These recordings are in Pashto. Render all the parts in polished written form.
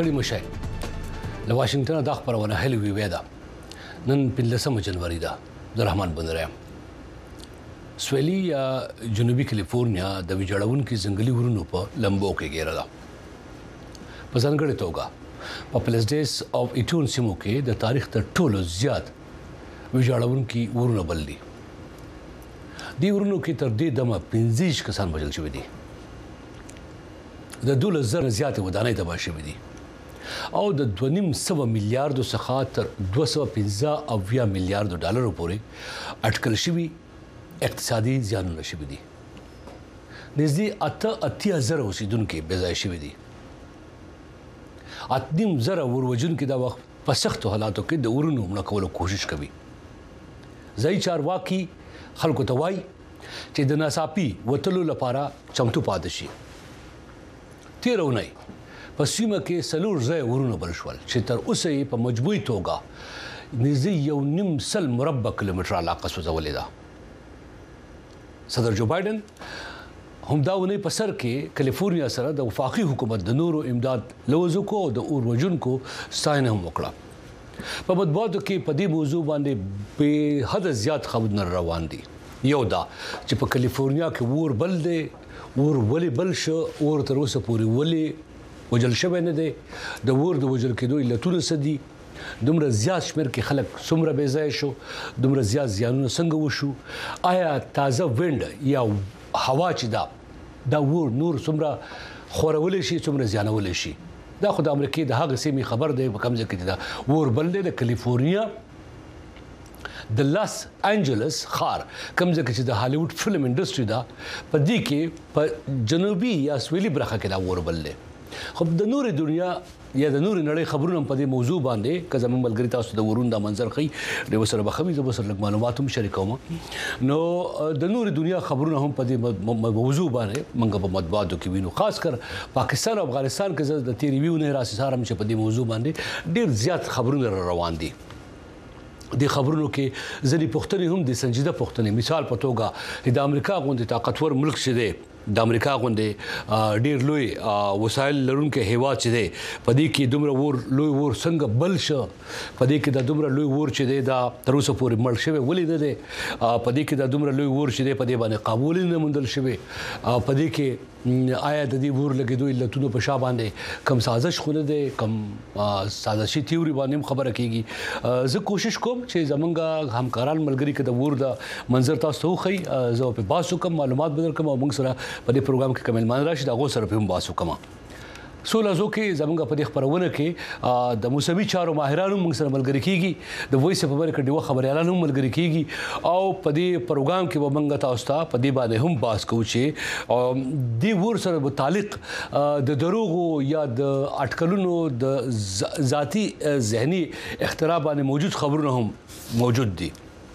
ستړي مشئ له واشنگټن د خبرونه هلي وی ده نن 15 جنوري ده د رحمان بندر سویلي یا جنوبي کالیفورنیا د ویجاړونکو ځنګلي ورونو په لمبو کې ګیره ده په ځانګړې توګه په پلسډیس او ایټون سیمو کې د تاریخ تر ټولو زیات ویجاړونکو ورونه بل دي دی ورونو کې تر دې دمه 15 کسان وژل شوي دي د 2000 زیاتې ودانۍ تباه شوي دي او د 2.5 میلیارډ څخه تر 215 میلیارډ ډالر پورې اټکل شوي اقتصادي زیانونه شوي دي نږدې 80,000 اوسیدونکو بې ځای شوي دي 8,000 وروجونکو دا وخت په سختو حالاتو کې د ورونو مړه کولو کوشش کوي ځای چارواکي خلکو ته وایي چې د ناڅاپي وتلو لپاره چمتو پاتې شي تیر اونۍ په سیمه کې سلور ځای ورونه بل شول چې تر اوسه په مجموعي توګه نږدې 1.5 مربع کیلومتر علاقه سوځولې ده صدر جو بایدن هم دا ونی په سر کې کالیفورنیا سره د وفاقي حکومت د نورو امداد لوزکو او د اورجونکو ستاینه هم وکړه په مطبوعاتو کې په دې موضوع باندې به حد زیات خبرونه روان دي یو دا چې په کالیفورنیا کې ور بل دی ور ولې بل شو ور تر اوسه پورې ولې وجل شوی نه دی د ور د وجل کېدو علتونه څه دي دومره زیات شمېر کې خلک څومره بې ځای شو دومره زیات زیانونه څنګه وشو آیا تازه وینډ یا هوا چې دا ور نور څومره خورولې شي څومره زیانولې شي دا خو د امریکا د هغه سیمې خبر دی په کوم ځای کې دا ور بل دی د کالیفورنیا د لاس انجلس ښار کوم ځای چې د هالیوډ فلم انډستری دا په دې کې په جنوبي یا سویلي برخه کې دا ور بل دی خو د نوري دنیا یا د نوري نړۍ خبرونه په دې موضوع باندې که زموږ ملګری تاسو د ورون د منظر خي د وسره بخمي زه وسره معلومات هم شریکوم نو د نوري دنیا خبرونه هم په دې موضوع باندې موږ په مطبوعاتو کې وینو خاص کر پاکستان او افغانستان کې د تیری ویونه راسي سره چې په دې موضوع باندې ډیر زیات خبرونه روان دي د خبرونو کې ځنې پښتنې هم د سنجیده پښتنې مثال په توګه د امریکا غوندې طاقتور ملک شه دی د امریکا غوندې ډیر لوی وسایل لرونکي هیواد چې دی په دې کې دومره لوی ور څنګه بل شو په دې کې د دومره لوی ور چې دی دا تر اوسه پورې مړ شوی ولې نه دی په دې کې د دومره لوی ور چې دی په دې باندې قبول نه موندل شوی په دې کې آیا د دې ور لګیدو علتونو په شا باندې کم سازش خو نه دی کم سازشي تیوري باندې خبره کیږي زه کوشش کوم چې زمونږ همکاران ملګری کې د ور د منظر تاسو خو زه په باسو کوم معلومات بدل کوم او موږ سره په دې پروګرام کې کمل مان راشي دا غو سره په باسو کوم سولازو کې زمونږ په دې خبرونه کې د موسمي چارو ماهرانو موږ سره ملګری کیږي د وایس په اړه کې ډیوه خبريالانو ملګری کیږي او په دې پروګرام کې ومنګ تاسو ته په دې باندې هم باس کوو چې د ور سره متعلق د دروغو یا د اټکلونو د ذاتی ذهني اختراع باندې موجود خبرونه هم موجود دي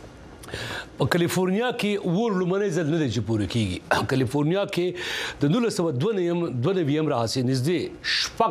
په کالیفورنیا کې ور لمنې ځل نه دی چې پوره کیږي کالیفورنیا کې د 1992 راځي نږدې شپږ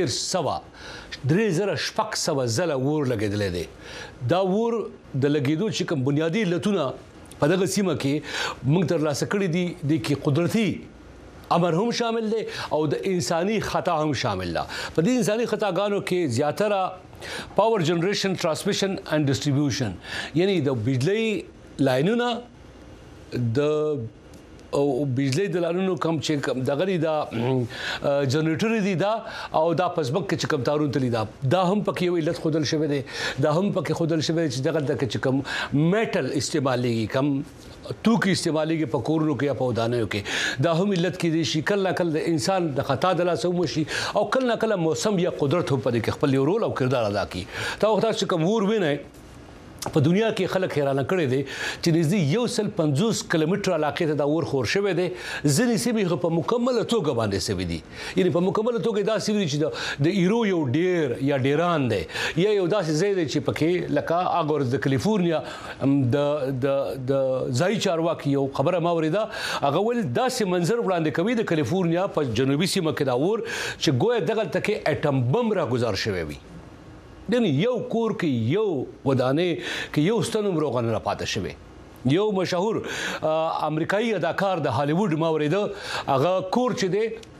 3,000 زله ور لګیدلې دي دا ور د لګیدو چې کوم بنیادی لتونه په دغه سیمه کې موږ تر لاسه کړی دي د کې قدرتي امر هم شامل دی او د انساني خطا هم شامل ده په دې انساني خطاګانو کې زیاتره پاور جنریشن ترانسمیشن اینڈ ډسټریبیوشن یعنی د بجلی لاینونه د او بجلی د لاینونو کم چې دغه دا جنریټر دي دا او دا پسبک چې کم تارون تلی دا هم پکې یو علت خودل شوی دی دا هم پکې خودل شوی چې دغه چې کم میټل استعمالي کم توکي استعمالي په کورونو کې یا په ودانیو کې دا هم علت کې دي شي کله د انسان د خطا د لاسه وشي او کله موسم یا قدرت هم په کې خپل رول او کردار ادا کوي دا وخت چې کوم ور ویني په دنیا کې خلک حیرانه کړي دي چې نږدې 150 کیلومتر علاقې ته دا ور خور شوی دی ځینې سیمې په مکمل توګه باندې سوي دي یعنی په مکمل توګه دا سوي چې د ایرو یو ډیر یا ډیران دی یا یو داسې ځای دی چې پکې لکه اګور د کالیفورنیا د ځای چارواکي یو خبره ما وریده هغه ول داسې منظر وړاندې کوي د کالیفورنیا په جنوبي سیمه کې دا ور چې ګویا دغه تکي اټم بم را گزار شوی وي یعنی یو کور کې یو ودانې کې یو ستنوم روغن را پاتې شوی یو مشهور امریکایي اداکار د هالیوډ ما وریده هغه کور چې دی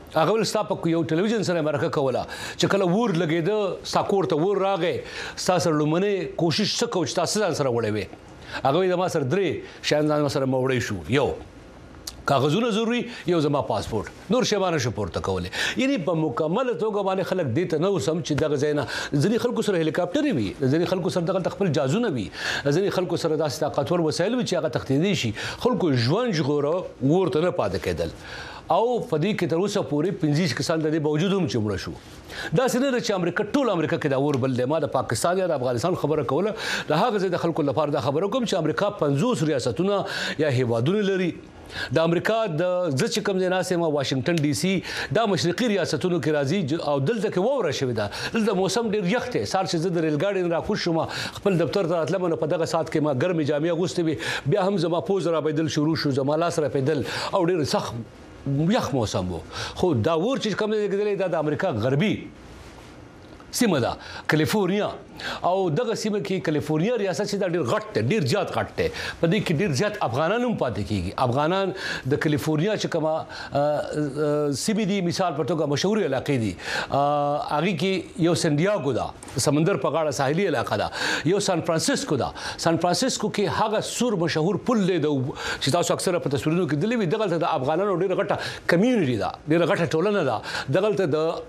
هغه ول ستا په یو ټلویزیون سره مرکه کوله چې کله ور لګېده ستا کور ته ور راغې ستا سره لومړنۍ کوشش څه کوو چې تاسو ځان سره وړی وې هغه وایي زما سره 3 شیان ځان سره موړی شو یو کاغذونه ضروري یو زما پاسپورت نور شیبانه شو پورته کوله یعنی په مکمل توګه باندې خلک دې ته نه سم چې دغه ځای نه ځینې خلکو سره هلیکاپټر وي ځینې خلکو سره دغه خپل جازونه وي ځینې خلکو سره داسې طاقتور وسایل وي چې هغه تښتېدی شي خلکو ژوند ژغوره ورته نه پاتې کېدل او په دې کې تر اوسه پورې 25 کسان د دې باوجود هم چې مړه شو دا څنګه چې امریکا کې دا اور بل دی ما د پاکستان یا د افغانستان خبره کوله د هغه ځای د خلکو لپاره دا خبره کوم چې امریکا 50 ریاستونه یا هیوادونه لري د امریکا د ځکه کوم ځای ناسه ما واشنگټن ډي سي دا مشرقي ریاستونو کې راځي او دلته کې ووره شوی دا دلته موسم ډیر یخ دی سار چې زه د ریل ګاډي را کوم شم خپل دفتر ته راتلم په دغه سات کې ما ګرمي جامې اغوستې وي بیا هم زما پوز را بدل شروع شو زما لاس را بدل او ډیر سخت یخ موسم وو خو دا ور چې کوم ځای کې د امریکا غربي سیمه ده کالیفورنیا او دغه سیمه کې کالیفورنیا ریاست چې دا ډیر غټ دی ډیر زیات غټ دی په دې کې ډیر زیات افغانان هم پاتې کیږي افغانان د کالیفورنیا چې کومه سیمه دي مثال په توګه مشهور علاقې دي هغه کې یو سنډیاګو ده سمندر په غاړه ساحلي علاقه ده یو سان فرانسیسکو ده سان فرانسیسکو کې هغه سور مشهور پل دی چې تاسو اکثره په تصویرونو کې دلې وي دغه د افغانانو ډیر غټه کمیونټي ده ډیر غټه ټولنه ده دغه د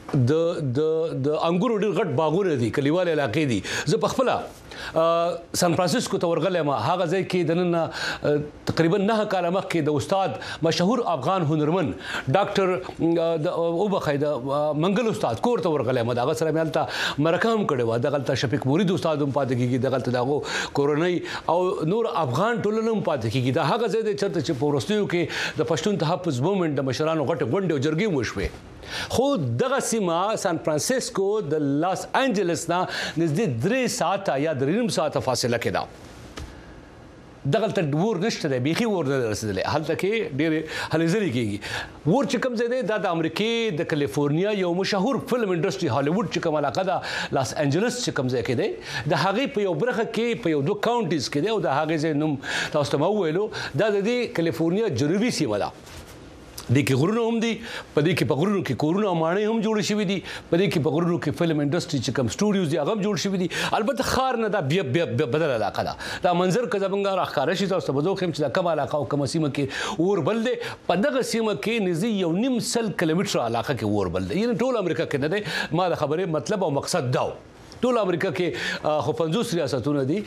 انګورو ډیر غټ باغونه دي کلیوال علاقې دي زه په خپل سان فرانسیسکو ته ورغلم هغه ځای کې د نن تقریبا 9 کال مخکې د استاد مشهور افغان هنرمن ډاکټر او بخید منګل استاد کور ته ورغلم دا سره مالته مرکه هم کړو دا غلطه شفیق مرید استاد هم پاتې کیږي دا غلطه دغه کورونی او نور افغان ټولنه هم پاتې کیږي دا هغه ځای د چرته چې پورستیو کې د پښتون تحفظ موومېنټ د مشرانو غټ غونډې او جرګې وشوي خو دغه سیمه سان فرانسیسکو د لاس انجلس نه نږدې 3 ساعته یا 3 ساعته فاصله کې ده دغه ته ور نشته دی بيخي ور نه رسیدلې هلته کې ډېر هلې کېږي ور چې کوم ځای دی د امریکای د کالیفورنیا یو مشهور فلم انډستری هالیوډ چې کوم علاقه ده لاس انجلس چې کوم ځای کې دی د هغې په یو برخه کې په یو 2 کاونټیز کې دی او د هغې ځای نوم تاسو ته وویلو دا د دې کالیفورنیا جنوبي سیمه ده د کې غرونه هم دي په دې کې په غرونو کې کورونه ماڼۍ هم جوړ شوي دي په دې کې په غرونو کې فلم انډستری چې کوم سټوډیوز دي هغه هم جوړ شوي دي البته خار نه دا بیا بدل علاقه ده دا منظر که زمونږ راښکاره شي تاسو ته به زه وښیم چې دا کومه علاقه او کومه سیمه کې اور بل دی په دغه سیمه کې نږدې 1.5 سل کیلومتره علاقه کې اور بل دی یعنې ټول امریکا کې نه دی ما د خبرې مطلب او مقصد دا ټول امریکا کې خو 50 ریاستونه دي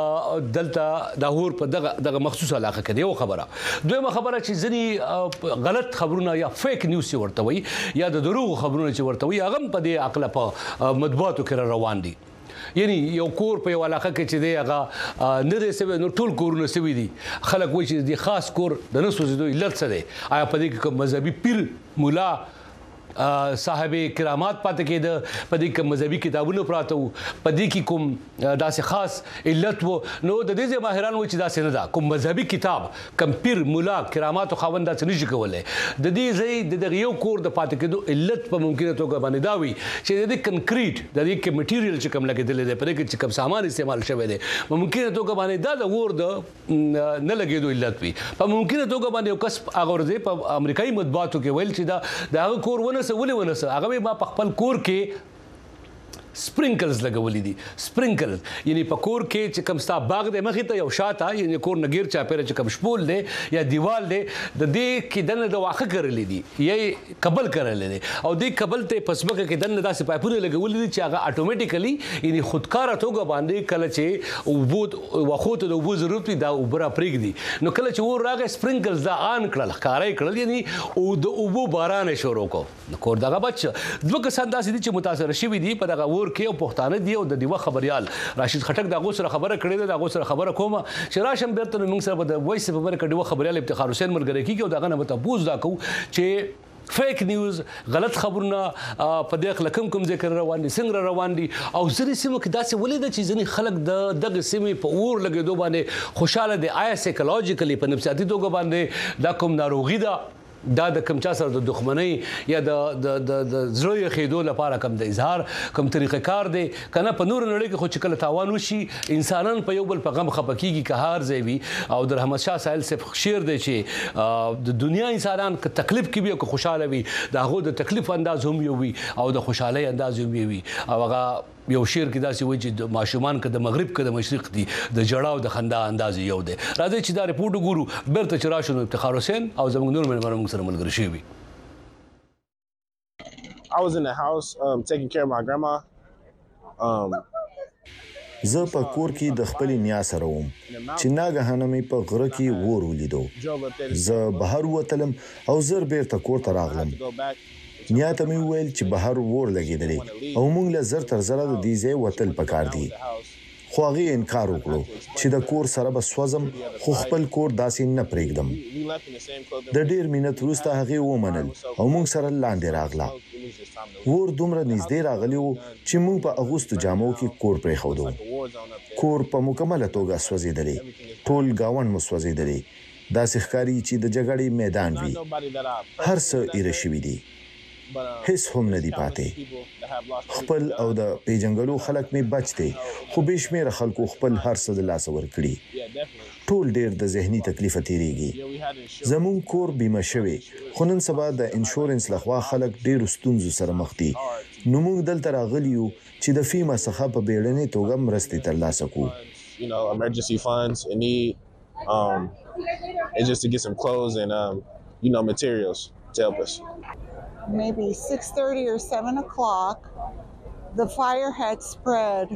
دلته د اور په دغه مخصوص علاقه کې یو خبره دویمه خبره چې ځینې غلط خبرونه یا فیک نیوز ورته وي یا د دروغ خبرونه چې ورته وي هغه په دې عقله په مطبوعاتو کې روان دي یعنی یو کور په یو علاقه کې چې دی هغه نه دی سوی نو ټول کورونه سوي دي خلک وایي چې د خاص کور د نه سوځېدو علت څه دی آیا په دې کې مذهبي پیر مولا صاحب کرامات پاتې کېده په دې کې مذهبي کتابونه پراته وو په دې کې کوم داسې خاص علت وو نو د دې ماهران وایي چې داسې نه ده کوم مذهبي کتاب کم پیر مولا کرامات خاوند داسې نشي کولی د دې ځای د دغه یو کور د پاتې کېدو علت په ممکنه توګه باندې دا وي چې د دې کنکریټ د دې کې مټیریل چې کوم لګېدلی دی په دې کې چې کوم سامان استعمال شوی دی په ممکنه توګه باندې دا د اور د نه لګېدو علت وي په ممکنه توګه باندې یو کس هغه ورځې په امریکایي مطبوعاتو کې ویل چې د هغه کور ونه ولې ونسه هغه ما په خپل کور کې سپرینکلز لګولې دي سپرینکل یعنی په کور کې چې کوم ستا باغ دی مخې ته یو شاته یعنی کور نګیر چاپیره چې کوم شپول دی یا دیوال دی د دې کې دنه د واخه کړلې دي یا قبل کړلې دي او دې قبل ته پسمکه کې دنه داسې پایپونه لګولې دي چې هغه اتوماتیکلی یعنی خودکار توګه باندې کله چې وبود واخوته د وبو ضرورت دا وبره پرېږدي نو کله چې ور راغی سپرینکلز دا آن کړل ښکارای کړل یعنی او د وبو باران شروع کو کور دغه بچ دوه کسان داسې دي چې متاثر شوي دي په دغه کې او پښتانه دی او د دیوه خبريال راشد خټک دا غو سره خبره کړې ده دا غو سره خبره کومه چې راشم بیرته موږ سره د وایس په خبره کړي و خبريال افتخار حسین مرګری کی او دا غنه مته پوز دا کو چې فیک نیوز غلط خبرونه په دې خلک کوم ذکر روان دي څنګه روان دي او ځینې سیمو کې داسې ولې د چې ځینې خلک دغه سیمې په اور لګېدو باندې خوشاله دي آیا سایکولوژیکلی په نفسیاتي توګه باندې دا کوم ناروغي ده دا د کم چا سره د دښمنۍ یا د زړه خېدو لپاره کم د اظهار کم طریقې کار دی کنه په نور نړۍ کې خو چې کله تاوان وشي انسانان په یو بل په غم خپکیږي که هار ځای وي او د رحمت شاه ساحل صاحب شعر دی چې د دنیا انسانان که تکلیف کې وي او که خوشاله وي د هغو د تکلیف انداز هم یو وي او د خوشحالۍ انداز هم وي او هغه یو شعر کې داسې وایي چې د ماشومان که د مغرب که د مشرق دي د ژړا او د خندا انداز یو دی. راځئ چې دا رپورټ وګورو بیرته چې راشو نو افتخار حسین او زموږ نور مېلمانه موږ سره ملګري شوي. I was in the house taking care of my grandma. زه په کور کې د خپل نیا سره وم چې ناګهانه مې په غره کې اور ولیدو. زه بهر وتلم او زر بیرته کور ته راغلم. نیا ته مې وویل چې بهر اور لګېدلی او موږ له زر تر زره د دې ځای وتل پکار دي. خو هغې انکار وکړو چې د کور سره به سوځم خو خپل کور داسې نه پرېږدم. د ډېر مینت وروسته هغې ومنل او موږ سره لاندې راغله. اور دومره نږدې راغلی و چې موږ په اغوستو جامو کې کور پرېښودو. کور په مکمله توګه سوځېدلی، ټول ګاونډ مو سوځېدلی. داسې ښکاري چې د جګړې میدان وي. هر څه ایره شوي دي، هیڅ هم نه دی پاتې. خپل او د پیژنګلو خلک مې بچ دي خو بې شمېره خلکو خپل هر څه د لاسه ورکړي. ټول ډېر د ذهني تکلیفه تېرېږي. زموږ کور بیمه شوی خو نن سبا د انشورنس لخوا خلک ډېرو ستونزو سره مخ دي. نو موږ دلته راغلي یو چې د فیما څخه په بیړنۍ توګه مرستې ترلاسه کړو. Emergency funds in need, and just to get some clothes and materials to help us. Maybe 6:30 or 7 o'clock, the fire had spread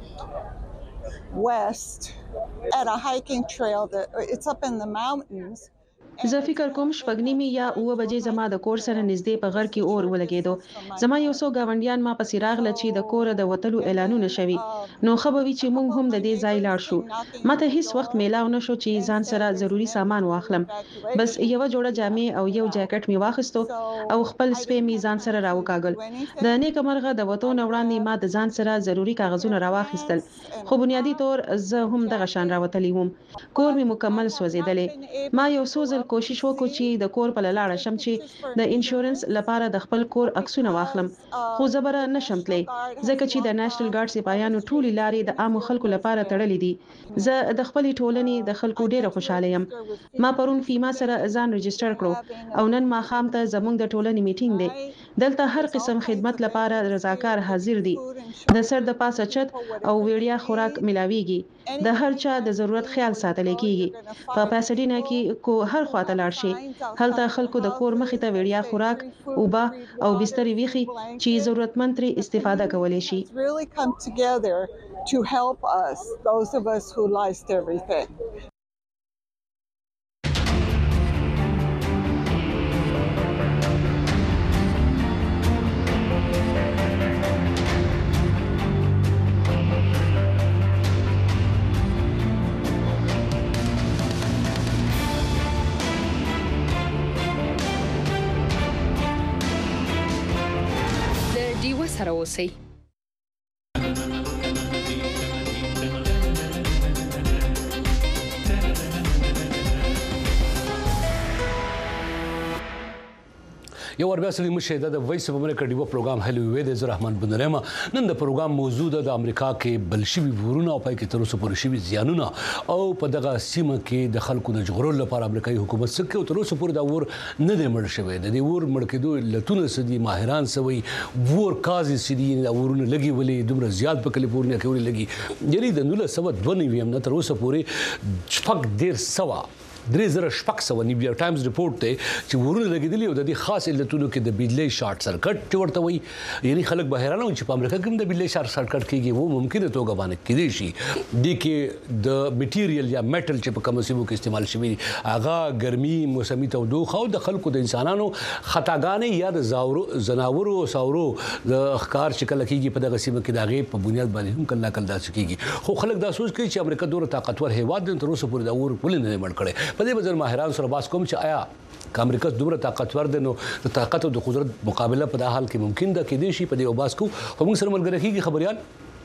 west at a hiking trail it's up in the mountains. زه فکر کوم شپږ نیمې یا 9 بجې زما د کور سره نږدې په غر کې اور ولګېدو. زما یو څو ګاونډیان ما پسې راغله چې د کوره د وتلو اعلانونه شوي. نو ښه به وي چې موږ هم د دې ځای لاړ شو. ما ته هیڅ وخت میلاو نه شو چې ځان سره ضروري سامان واخلم. بس یو جوړه جامې او یو جاکټ می واخیستو او خپل سپې می ځان سره راوکاګل. د نیک مرغه د وتو نه وړاندې ما د ځان سره ضروري کاغذونه راواخیستل. خو بنیادی طور زه هم دغه شان راوتلی وم. کور می مکمل سوځېدلی. ما یو څو کوشش وکړ چې د کور په لاړه شم چې د انشورنس لپاره د خپل کور عکسونه واخلم. خو زبر نشم تللی ځکه چې د نېشنل ګارد سپایانو ټولي لارې د عام خلکو لپاره تړلې دي. زه د خپل ټولنې د خلکو ډیره خوشاله یم. ما پرون فیما سره ځان رجسټر کړو او نن ماښام ته زموږ د ټولنې میټینګ دی. دلته هر قسم خدمت لپاره رضاکار حاضر دي. د سر د پاسه چت او ویړیا خوراک ملاويږي. د هر چا د ضرورت خیال ساتل کیږي. په پاسډینا کې کو هر خواته لاړ شي هلته خلکو د کور مخې ته ویړیا خوراک، اوبه او بسترې ویخي چې ضرورتمند ترې استفاده کولی شي. To help us, those of us who lost everything. سره اوسئ. یو ور بیا سړي مشه د وایس اف امریکا ډیو پروګرام هلو وی د رحمان بن رحمه نن د پروګرام موضوع د امریکا کې بلشوي ورونه او پای کې تر اوسه پورې شوي زیانونه او په دغه سیمه کې د خلکو د جغرل لپاره امریکایي حکومت څخه او تر اوسه پورې دا ور نه دی مړ شوی. د دې ور مړ کېدو لتون سدي ماهران سوي ور کازي سدي د ورونه لګي ولې دومره زیات په کالیفورنیا کې ور لګي. یعنی د 1992 نه تر اوسه پورې شپږ ډیر سوا 3000 نیو ټایمز رپورټ دی چې ورونه لګیدلی او د دې خاص علتونو کې د بجلی شارټ سرکټ ورته وي. یعنی خلک به حیران وي چې په امریکا کې هم د بجلی شارټ سرکټ کېږي. وو ممکنه توګه باندې کېدی شي د کې د میټیریل یا میټل چې په کوم سیمو کې استعمال شوی هغه ګرمي موسمي تودوخه او د خلکو د انسانانو خطاګانې یا د زناورو او ساورو د ښکار چې کله کېږي په دغه سیمه کې د هغې په بنیاد باندې هم کله ناکله داسې کېږي. خو خلک دا سوچ کوي چې امریکا دومره طاقتور هېواد دی تر اوسه پورې دا اور ولې نه دی مړ کړی. په دې بځر ماهران سره باس کوم چې آیا که امریکا دومره طاقتور دی نو د طاقت او د قدرت مقابله په دا حال کې ممکن ده کېدی شي. په دې باس کو په موږ سره ملګری کېږي خبريال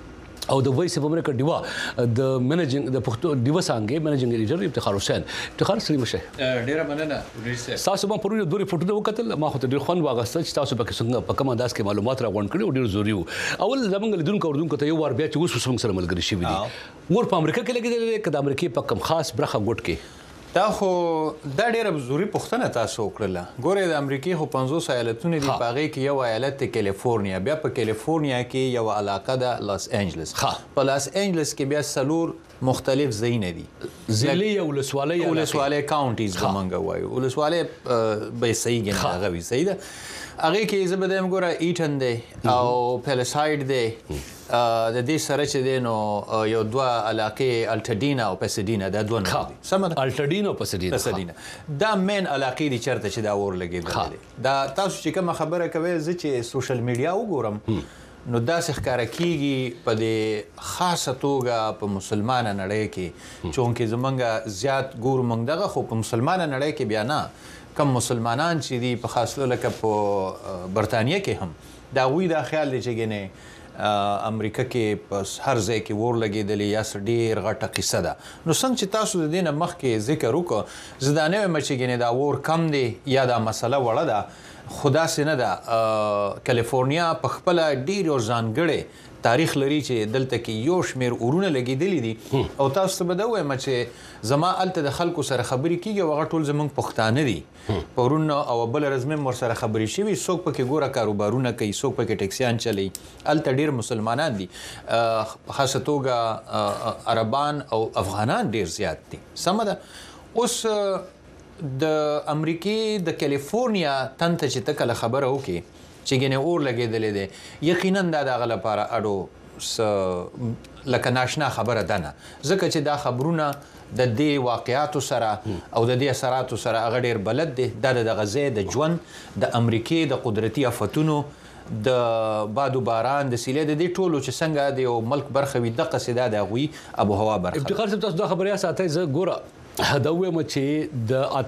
او د وایس اف امریکا ډیوا د منیجینګ د پښتو ډیوا څنګه منیجینګ ایډیټر افتخار حسین افتخار سلیم شه ډیره مننه ورسې تاسو ما پرونه دوه فوټو وکتل ما خو ته ډیر خوند واغسته چې تاسو پکې څنګه په کوم انداز کې معلومات راغونډ کړي او ډیر ضروري وو اول زمونږ لیدونکو ته یو وار بیا چې اوس څنګه سره ملګری شي وي ور په امریکا کې لګیدل چې د امریکای په کوم خاص برخه ګټ کې دا خو دا ډیره ضروري پوښتنه تاسو وکړه ګوره د امریکای خو 500 ایالتونه دي په هغې کې یو ایالت د کیلیفورنیا بیا په کیلیفورنیا کې یو علاقه ده لاس انجلس په لاس انجلس کې بیا څلور مختلف ځایونه دي ضلعي او ولسوالۍ کاونټیز موږ وایو ولسوالۍ به صحیح ګڼل هغه وي صحیح ده هغې کې زه به دریم ګوره ایټن دی او پیلساید دی د دې سره چې دی نو یو دوه علاقې الټډینا او پسډینا دا دوه نه دي سمه ده الټډینا او پسډینا دا مین علاقې دي چېرته چې دا اور لګېدلی دی دا تاسو چې کومه خبره کوئ زه چې سوشل میډیا وګورم نو داسې ښکاره کیږي په دې خاصه توګه په مسلمانه نړۍ کې چونکې زمونږ زیات ګورو موږ دغه خو په مسلمانه نړۍ کې بیا نه کم مسلمانان چې دي په خاص لکه په برطانیه کې هم د هغوی دا خیال دی چې ګنې امریکا کې په هر ځای کې اور لګېدلی یا څه ډېر غټه قصه ده نو څنګه چې تاسو د دې نه مخکې ذکر وکړو زه دا نه وایم چې ګنې دا اور کم دی یا دا مسله وړه ده خو داسې نه ده کیلیفورنیا په خپله ډېر یو ځانګړی تاریخ لري چې دلته کې یو شمېر اورونه لګېدلي دي او تاسو ته به دا ووایم چې زما هلته د خلکو سره خبرې کېږي او هغه ټول زموږ پښتانه دي پرون او بله ورځ مې ورسره خبرې شوي څوک پکې ګوره کاروبارونه کوي څوک پکې ټکسیان چلوي هلته ډېر مسلمانان دي په خاصه توګه عربان او افغانان ډېر زیات دي سمه ده اوس د امریکې د کیلیفورنیا تن ته چې ته کله خبره وکړې چې ګنې اور لګېدلی دی یقینا دا د هغه لپاره اډو لکه ناشنا خبره ده نه ځکه چې دا خبرونه د دې واقعاتو سره او د دې اثراتو سره هغه ډېر بلد دی دا د دغه ځای د ژوند د امریکې د قدرتي آفتونو د باد و باران د سیلې د دې ټولو چې څنګه د یو ملک برخه وي دقسې دا د هغوی آب و هوا برخه افتخار صاحب تاسو دا خبرې ساتئ زه ګوره دا وایم چې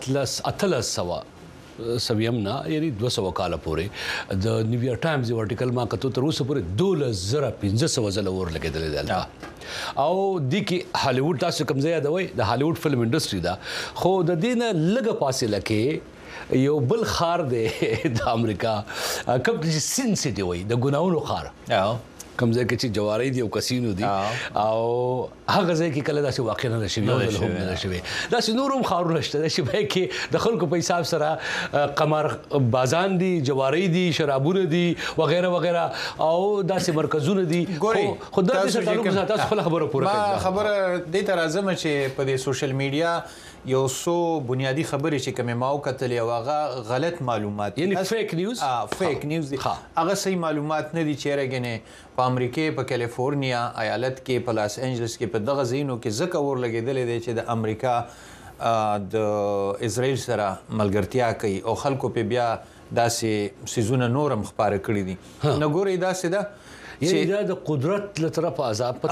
د 1800 سویم نه یعنی 200 کال پورې د نیویارک ټایمز یو آرټیکل ما کتو تر اوسه پورې 2500 ځله اور لګېدلی دی او د کې هالیوډ تاسو کوم ځای یادوئ د هالیوډ فلم انډسټري ده خو د دې نه لږه فاصله کې یو بل ښار دی د امریکا کوم چې سین سټي وایي د ګناهونو ښار کوم ځای کې چې جواري دي او کسینو دي او هغه ځای کې کله داسې واقع نه شوي یو ځل هم نه شوي داسې نور هم ښارونه شته چې پای کې د خلکو په حساب سره قمار بازان دي جواري دي شرابونه دي وغیره وغیره او داسې مرکزونه دي خو دا د تعلق سره تاسو خپل خبره پوره کړئ ما خبره دې ته راځم چې په دې سوشل میډیا یو څو بنیادی خبرې چې کومې ما وکتلې او هغه غلط معلومات یعنی فیک نیوز فیک نیوز دي هغه صحیح معلومات نه دي چیرې ګنې په امریکې په کیلیفورنیا ایالت کې په لاس انجلس کې په دغه ځایونو کې ځکه اور لګېدلی دی چې د امریکا د اسرائیل سره ملګرتیا کوي او خلکو په بیا داسې څیزونه نور هم خپاره کړي دي نو ګورئ داسې ده یعنی دا د قدرت له طرفه عذاب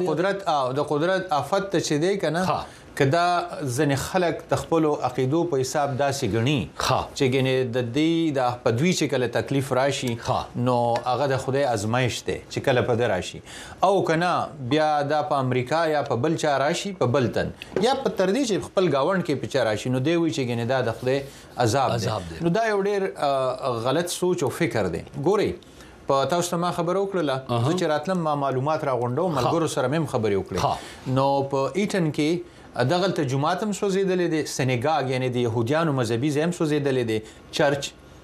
د قدرت آفت ته چې دی که نه که دا ځینې خلک د خپلو عقیدو په حساب داسې ګڼي چې ګنې د دې په دوی چې کله تکلیف راشي نو هغه د خدای ازمایش دی چې کله په ده راشي او که نه بیا دا په امریکا یا په بل چا راشي په بل تن یا په تر دې چې خپل ګاونډ کې په چا راشي نو دی وایي چې ګنې دا د خدای عذاب دی نو دا یو ډېر غلط سوچ او فکر دی ګورئ په تاسو ته ما خبره وکړله زه چې راتلم ما معلومات راغونډوم ملګرو سره مې هم خبرې وکړې نو په ایټن کې دغلته جومات هم سوځېدلی دی سنګاګ یعنې د یهودیانو مذهبي ځای هم سوځېدلی دی چرچ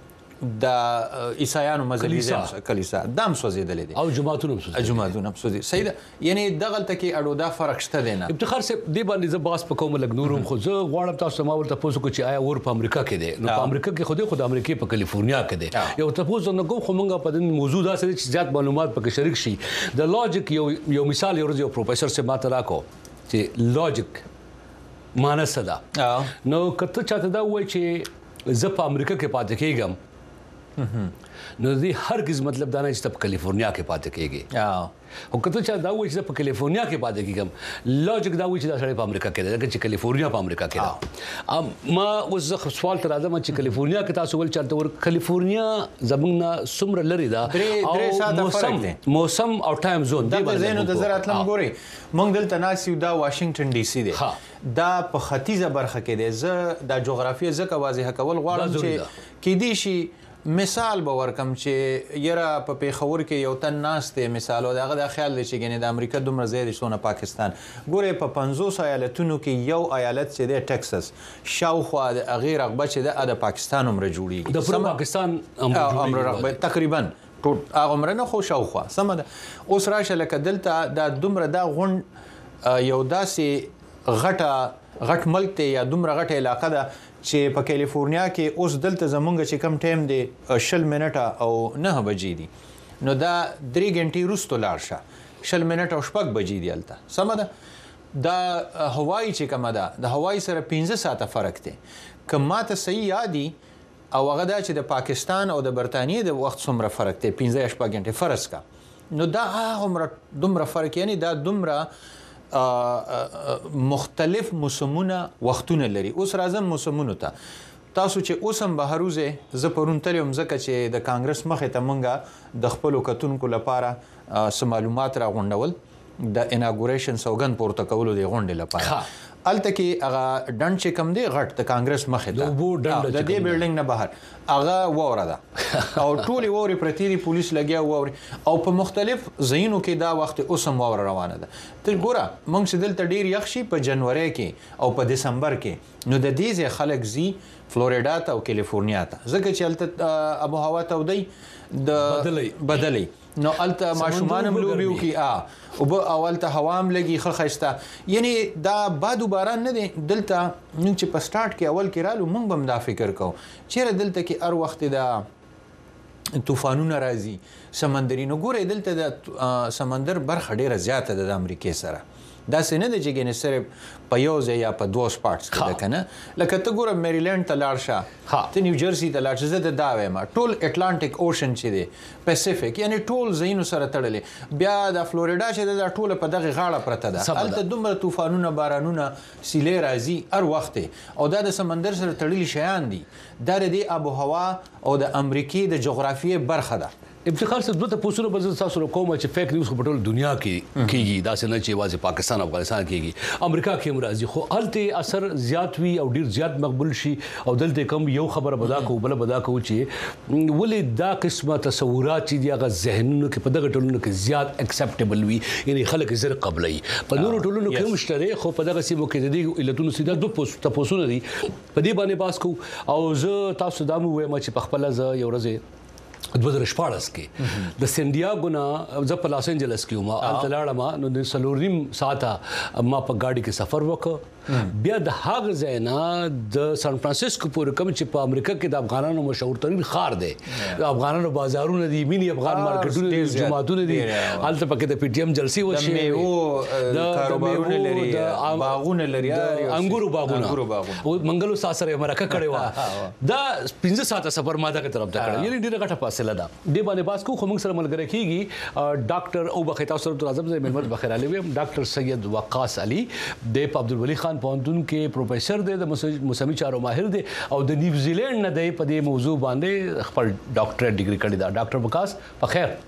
د عیسایانو مذهبي ځای کلیسا دا هم سوځېدلی دی او جوماتونه هم سوځېدلی صحیح ده یعنې دغلته کې اډو دا فرق شته دی نه افتخار صاحب دې باندې زه بحث په کوم لږ نور هم خو زه غواړم تاسو ته ما ورته تپوس وکړو چې آیا اور په امریکا کې دی نو په امریکا کې خو د امریکې په کیلیفورنیا کې دی یو تپوس نه کوم خو موږ په دې موضوع داسې دی چې زیات معلومات پکې شریک شي د لاجیک یو مثال یو ورځ یو پروفیسر صاحب ماته راکړو چې لاجیک معنی څه ده نو که ته چاته دا ووایې چې زه په امریکا کې پاتې کېږم نو دې هرگز مطلب دا نه چې په کیلیفورنیا کې پاتې کېږي او کته چې دا وایي چې په کیلیفورنیا کې پاتې کېږم لوجیک دا وایي چې دا سړی په امریکا کې دی چې کیلیفورنیا په امریکا کې ده ما اوس سوال تر راځم چې کیلیفورنیا کې تاسو ول چلته ور کیلیفورنیا زمونږ نه څومره لري ده موسم او ټایم زون دا په زینو د زراعت لم ګوري مونږ دلته ناسیو دا واشنگټن ډي سي دی دا په ختیځه برخه کې دی زه دا جغرافیه زکه واضح کول غواړم چې کې دي شي مثال به ورکم چې یره په پیښور کې یو تن ناشته مثال او دغه د خیال دی چې ګنې د امریکا دومره زیات شونه پاکستان ګوره په 500 ایالتونو کې یو ایالت چې د ټکساس شاوخوا د غیر رغبت چې د پاکستان عمر جوړیږي د پاکستان عمر رغبت تقریبا ټول هغه عمر نه خو شاوخوا سم ده اوس راشه لکه دلته د دومره دا غون یو داسې غټ ملک ته یا دومره غټه علاقه ده چې په کیلیفورنیا کې اوس دلته زمونږ چې کم ټایم دی 20 منټه او 9 بجې دي نو دا 3 غنټې وروسته لاړ شه 20 منټه او 6 بجې دی الته سم ده دا هوایی چې کومه ده د هوایی سره 15 ساعته فرق دی کما ته صحیح یادي او هغه دا چې د پاکستان او د برتانیې د وخت څومره فرق دی 15 شپږ غنټې فرض کا نو دا هغه دومره فرق یعنی دا دومره مختلف موسمونه وختونه لري اوس راځم موسمونو ته تاسو چې اوسم بهروزه ز پرون تلم زکه چې د کانګرس مخه ته مونږه د خپل کتونکو لپاره سم معلومات را غونډول د اناګوریشن سوګند پورته کولو دی غونډې لپاره الته کې هغه ډنډ چې کم دی غټ د کانګرس مخه ته د دې بلډینګ نه بهر هغه ووره ده او ټولي ووري پرتيري پولیس لګیا ووري او په مختلف ځایونو کې دا وخت اوسم ووره روانه ده ته ګوره مونږ چې دلته ډیر یخ شي په جنوري کې او په دسمبر کې نو د دې ځای خلک زی فلوریدا ته او کیلیفورنیا ته ځکه چې الته ابو هوا ته ودی د بدلی نو الته ماشومان ملوبیو کې او اولته هوام لګي خخښتا یعنی دا باد باران نه دی دلته نن چې په سٹارټ کې اول کې رالو مونږ هم دا فکر کو چیرې دلته کې هر وخت دا طوفانونه راځي سمندري نو ګوره دلته د سمندر برخه ډیره زیاته ده د امریکای سره دا څنګه د جګنه صرف په یو ځای یا په دوه سپارټس کې ده کنه لکه ته ګوره میریلند ته لاړ شه ته نیو جرسي ته لاړ شه زه د داوې ما ټول اټلانټیک اوشن چې دی پیسفیک یعنی ټول زینو سره تړلې بیا د فلوریدا چې د ټول په دغه غاړه پرته ده البته دومره طوفانونه بارانونه سیلې راځي هر وخت او دا د سمندر سره تړلي شیان دي دا د ابو هوا او د امریکای د جغرافیې برخه ده افتخار صاحب دوه پوسونه به تاسو له کومه چې فیک نیوز په ټول دنیا کې کیږي دا څنګه چې واځي پاکستان افغانستان کېږي امریکا کې هم راځي خو الته اثر زیات وي او ډیر زیات مقبول شي او دلته کم یو خبره بدا کو بل بدا کو چې ولې دا قسمه تصورات چې دیغه ذهنونو کې په دغه ټولونو کې زیات اکسپټیبل وي یعنی خلک زر قبلي په نورو ټولونو کې مشتري خو په دغه سیمو کې د دې علتونو سیده دوه پوسونه دي په دې باندې باس کو او زه تاسو دا مو وایم چې په خپل ز یو ورځ 2014 کې د سنډیاګو نه ز په لاس انجلس کې ما التلاړه نو د سلوریم ساعته ما په ګاډي کې سفر وکړ بیا د هغه ځای نه د سان فرانسیسکو پورې کوم چې په امریکا کې د افغانانو مشهور ترين خار دی د افغانانو بازارونه دي مینی افغان مارکیټونه دي جماعتونه دي الته پکې د پی ټی ایم جلسي وشي د کاروبارونه لري باغونه لري انګورو باغونه او منګلو ساسره مرکه کړي وا دا 15 ساعته سفر ما دغه طرف ته کړی یعنی ډیره غټه فاصله ده د باندې باس کو خو موږ سره ملګری کیږي ډاکټر او بخیتا سره اعظم زې محمد بخیر علي ویم ډاکټر سید وقاص علي د عبدالولي خان پوهنتون کې پروفیسور دی د موسمي چارو ماهر دی او د نیوزیلند نه دی په دې موضوع باندې خپل ډاکټر ډیګري کړی دا ډاکټر وقاص بخیر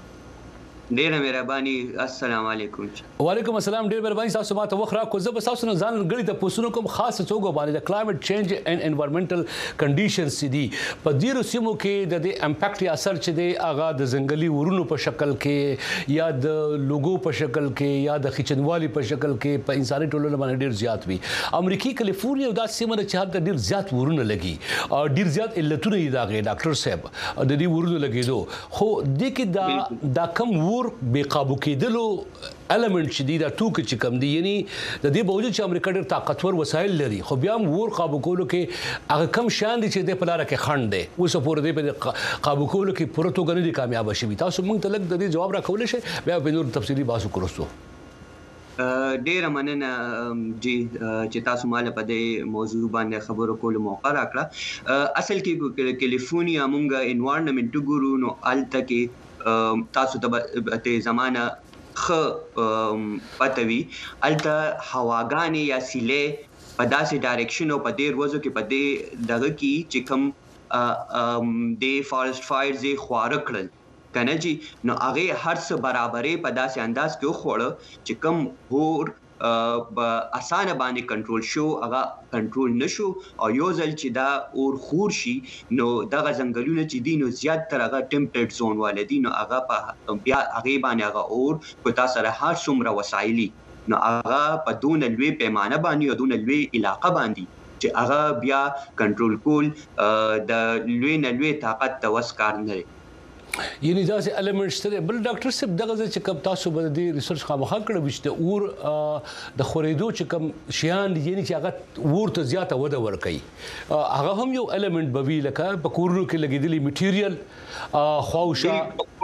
ډیره مهرباني السلام علیکم وعلیکم السلام ډیر مهرباني تاسو ماته وخت راکو زه به تاسو نه ځان غړي ته پوښتنه کوم خاص څوګو باندې د کلایمټ چینج اینڈ انوایرنمنټل کنډیشنز دي په ډیرو سیمو کې د دې امپیکټ یا اثر چې دی هغه د ځنګلي ورونو په شکل کې یا د لوګو په شکل کې یا د خچنوالي په شکل کې په انساني ټولنه باندې ډیر زیات وي امریکای کیلیفورنیا دا سیمه چې هلته ډیر زیات ورونه لګي او ډیر زیات علتونه دي دا ډاکټر صاحب د دې ورونو لګیدو خو د کې دا کم بے قابو کېدلو element چې دی دا ټوک چې کم دی یعنی د دې باوجود چې امریکا ډېر طاقتور وسایل لري خو بیا هم ور قابو کولو کې هغه کم شان دي چې د پلاره کې خند دی اوس پورې دی په قابو کولو کې پوره توګه نه دي کامیاب شي تاسو موږ ته لږ د دې جواب راکول شي بیا په نور تفصیلی باسو کړو ډیره مننه جی چې تاسو مال په دې موضوع باندې خبرو کولو موقع راکړه. اصل کې کیلیفورنیا مونږه انوایرنمنت ګورو نو الته کې تاسو ته زمانہ خ پتوي الته هواګانې یا سیلې په داسې ډایرکشن او په دې ورځو کې په دې دغه کې چې کوم د فارست فایرز خواره کړل کنه جی نو هغه هر څه برابرې په داسې انداز کې خوړه چې کم هور اسانه باندې کنټرول شو هغه کنټرول نشو او یو ځل چې دا اور خور شي نو دغه ځنګلونه چې دي نو زیات تر هغه ټمپریټ زون والدي نو هغه په بیا هغه باندې هغه اور په تاسو سره هر څومره وسایلی نو هغه په دون لوی پیمانه باندې او دون لوی علاقه باندې چې هغه بیا کنټرول کول د لوی نه لوی طاقت د وسکار نه یعنی داسې المنټس ته بل ډاکټر صاحب دغه چې کوم تاسو به د ریسرچ خامخا کړو چې اور د خورېدو چې کوم شیان یعنی چې هغه اور ته زیاته وده ورکړي هغه هم یو المنټ بوي لکه په کورونو کې لګیدلی میټیریل خواوشا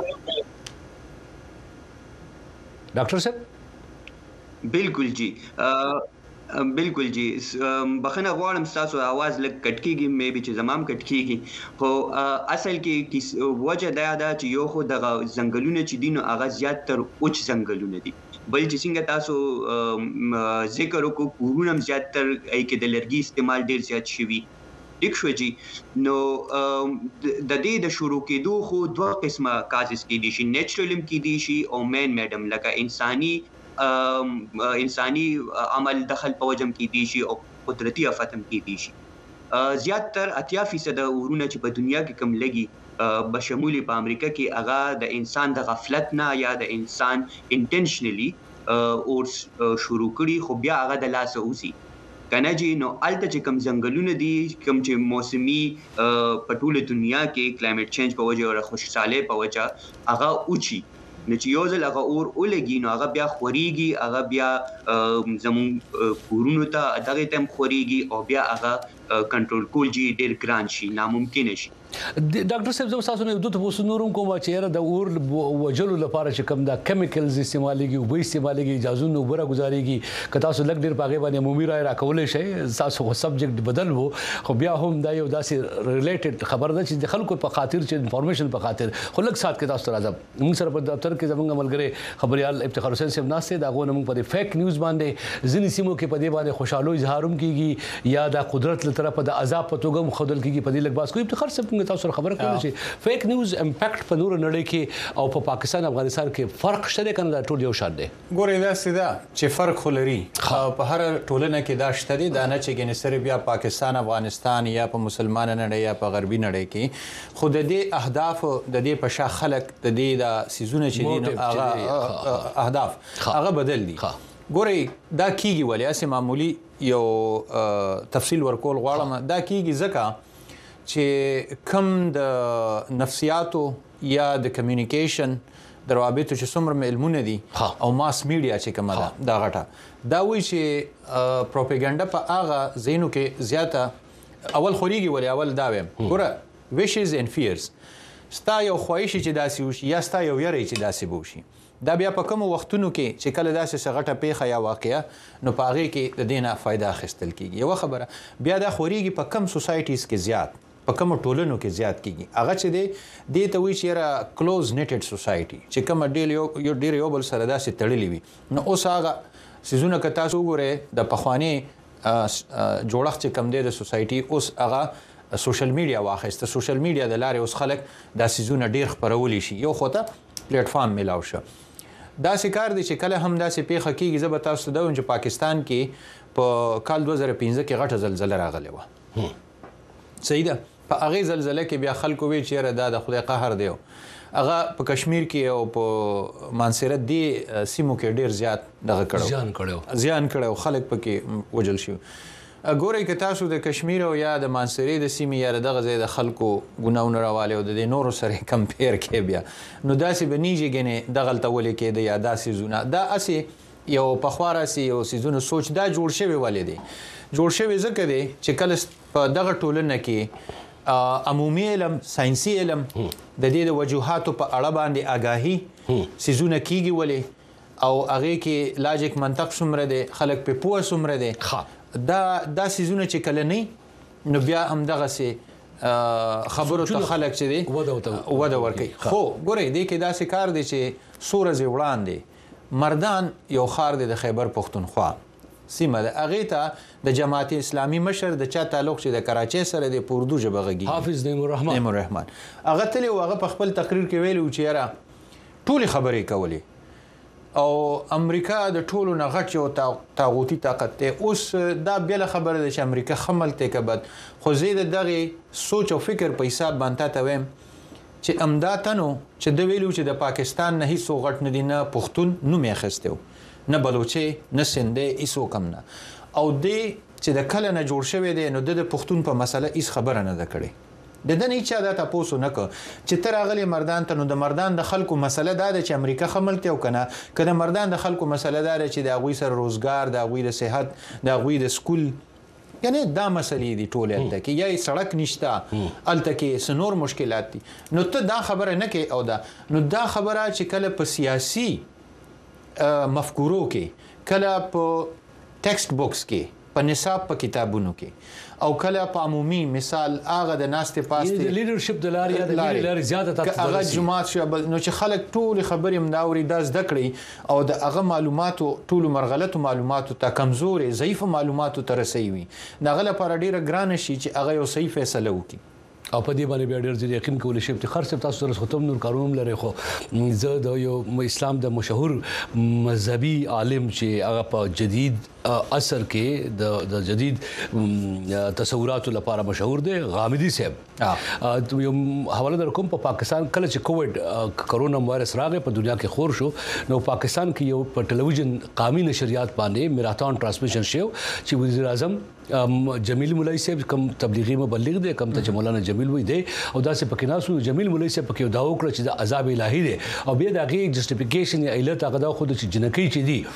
ډاکټر صاحب بالکل جی بالکل جی بخنه غواړم تاسو आवाज لګ کټکیږي مې به چې زمام کټکیږي خو اصل کې وجه دا ده چې یو خو د ځنګلونو چې دینو هغه زیات تر اوچ ځنګلونه دي بل چې څنګه تاسو ذکر وکړو کورونم زیات تر ای کې د لرګي استعمال ډیر زیات شوی ټیک شو جی نو د دې د شروع کېدو خو دوه قسمه کازز کې دي شي نیچرالم کې دي شي او مین میډم لکه انساني عمل دخل په وجم کې دي شي او قدرتي آفتم کې دي شي زیات تر 80% اورونه چې په دنیا کې کم لګي بشمولي په امریکا کې هغه د انسان د غفلت نه یا د انسان انټنشنلی اور شروع کړي خو بیا هغه د لاس اوسي کنه جی نو الته چې کم ځنګلونه دي کم چې موسمي په ټوله دنیا کې کلایمټ چینج په وجه او خوشحالي په وجه هغه اوچی نو چې یو ځل هغه اور ولګي نو هغه بیا خوريږي هغه بیا زمون کورونو ته دغه تم خوريږي او بیا هغه کنټرول کول جی ډیر ګران شي ناممکن شي ډاکټر صاحب زه تاسو نه دوه تاسو نورم کوم چې د اور وجلو لپاره چې کوم دا کیمیکلز استعمالېږي او به استعمالېږي اجازه نو غوړه گزاريږي که تاسو لګ ډیر پاګې باندې عمومي را کولې شي تاسو خو سبجیکټ بدل وو خو بیا هم دا یو داسې ریلیټډ خبر ده چې د خلکو په خاطر چې انفارمیشن په خاطر خو لګ سات کې تاسو راځم موږ سره په دفتر کې زمونږ عملګری خبريال افتخار حسین صاحب ناسته دا غو موږ په فیک نیوز باندې ځینې سیمو کې په دې باندې خوشاله اظهاروم کیږي یا د قدرت له طرفه د عذاب په توګه مخدل کیږي په دې لګ باس کوي افتخار صاحب تاسو خبر کړئ چې فیک نیوز امپیکټ په نور نړۍ کې او په پاکستان افغانستان کې فرق شته کنه دا ټول یو شان دی ګورې دا سیده چې فرق خلري په هر ټولنه کې دا شته دي دا نه چې ګنسره بیا پاکستان افغانستان یا په مسلمان نړۍ یا په غربي نړۍ کې خود دې اهداف د دې په شا خلق د دې د سيزونه چې دي هغه اهداف هغه بدل دي ګورې دا کیږي ولې اسه معمولی یو تفصیل ورکول غواړم دا کیږي ځکه چې کم د نفسیاتو یا د کمیونیکیشن د روابطو چې څومره علمونه دي او ماس میډیا چې کومه ده دا غټه دا وایي چې پروپاګاندا په هغه زینو کې زیاته اول خوريږي ولې اول دا ویم ګوره ویشز اند فیرز ستا یو خواهش چې داسې وشي یا ستا یو یری چې داسې وشي دا بیا په کوم وختونو کې چې کله داسې سغټه پیخه یا واقعیا نو پاغه کې د دینه فائدہ اخیستل کیږي یو خبره بیا دا خوريږي په کم سوسایټیز کې زیات په کوم ټولنو کې زیات کیږي هغه چې دی ته وی چې را کلوز نیټډ سوسایټي چې کوم ډیر یو بل سره داسې تړلې وي نو اوس هغه سيزونه که تاسو وګورئ د پخوانی جوړښت چې کم دی د سوسایټي اوس هغه سوشل میډیا واخیسته سوشل میډیا د لارې اوس خلک دا سيزونه ډیر خبرولي شي یو خوته پلیټ فارم ملاو شو دا کار دی چې کله هم داسې پیښه کیږي زه به تاسو ته وایم چې پاکستان کې په کال 2015 کې غټه زلزلہ راغله و صحیح ده په هغه زلزلہ کې بیا خلکو وی چې دا د خدای قهر دی هغه په کشمیر کې او په مانسرت دی سیمو کې ډیر زیات دغه کړو زیان کړو خلک پکې وجل شو ګورئ که تاسو د کشمیر او یا د مانسری د سیمې یا دغه ځای د خلکو ګناونه راواله او د نورو سره کمپیر کې بیا نو داسې بنیږي ګنې دغلته ولې کې د یا داسې زونه دا اسی یو پخواره سی یو سيزونه سوچ دا جوړ شوی ولې دی جوړ شوی ځکه دی چې کله په دغه ټولنه کې عمومي علم ساينسي علم د دې د وجوهاتو په اړه باندې آگاهي سيزونه کیږي ولې او هغه کې لاجیک منطق څومره دی خلک په پوه څومره دی دا سيزونه چې کله نه نو بیا هم دغه سي خبرو ته خلک چې دی وده ورکوي خو ګورئ دې کې داسې کار دی چې څو ورځې وړاندې مردان یو ښار دی د خیبر پښتونخوا سیمه ده هغې ته د جماعت اسلامي مشر د چا تعلق چې د کراچۍ سره د په اردو ژبه غږیږي حافظ نعیم الرحمن هغه تللی و هغه په خپل تقریر کې ویلي و چې یاره ټولې خبرې کولې او امریکا د ټولو نه غټ یو طاغوتي طاقت دی اوس دا بله خبره ده چې امریکا ښه ملک دی که بد خو زه د دغې سوچ او فکر په حساب باندې ته وایم چې همدا تنو چې ده ویلي چې د پاکستان نه هیڅ غټ نه دي نه پښتون نوم یې اخیستی و نه بلوچي نه سندي هیڅوک هم نه او دې چې د کله نه جوړ شوی دی نو د پښتون په مسله هیڅ خبره نه ده کړې د دې نه چا دا تاسو نه کو چې تر اغلی مردان ته نو د مردان د خلکو مسله دا ده چې امریکا خملته او کنه کله مردان د خلکو مسله دا ده چې د غوي سره روزګار د غوي د صحت د غوي د سکول یعنی دا مسلې دي ټول الته کې یا سړک نشتا الته کې سنور مشکلات دي نو ته دا خبره نه کې او دا نو دا خبره چې کله په سیاسي مفکورو کې کله په ټیکسټ بوکس کې په نصاب په کتابونو کې او کله په عمومي مثال هغه د ناستې پاستې د لیډرشپ د لارې یا د لارې زیاته تاسو هغه جماعت شو نو چې خلک ټول خبرې مداوري د زده کړي او د هغه معلوماتو ټول مرغلتو معلوماتو ته کمزورې ضعیف معلوماتو ته رسوي دا غل پر ډیره ګران شي چې هغه یو صحیح فیصله وکړي او په دې باندې بیا ډېر ځل یقین کولی شي افتخار صاحب تاسو سره ختم نور کارونه لري خو زه د یو اسلام د مشهور مذهبي عالم چې هغه په جدید اثر کې د جدید تصوراتو لپاره مشهور دی غامدي صاحب یو حواله در کوم په پاکستان کله چې کووډ کرونا وایرس راغی په دنیا کې خور شو نو پاکستان کې یو په ټلویزیون قومي نشریات باندې میراثون ټرانسمیشن شو چې وزیر اعظم جمیل مولوی صاحب کم تبلیغي مبلغ دی کم ته مولانا جمیل وای دی او دا سه پکې ناسو جمیل مولوی صاحب پکې دا وکړه چې د عذاب الهي دی او بیا دا غي جسټیفیکیشن یا علت هغه دا خود چې جنکی چې دی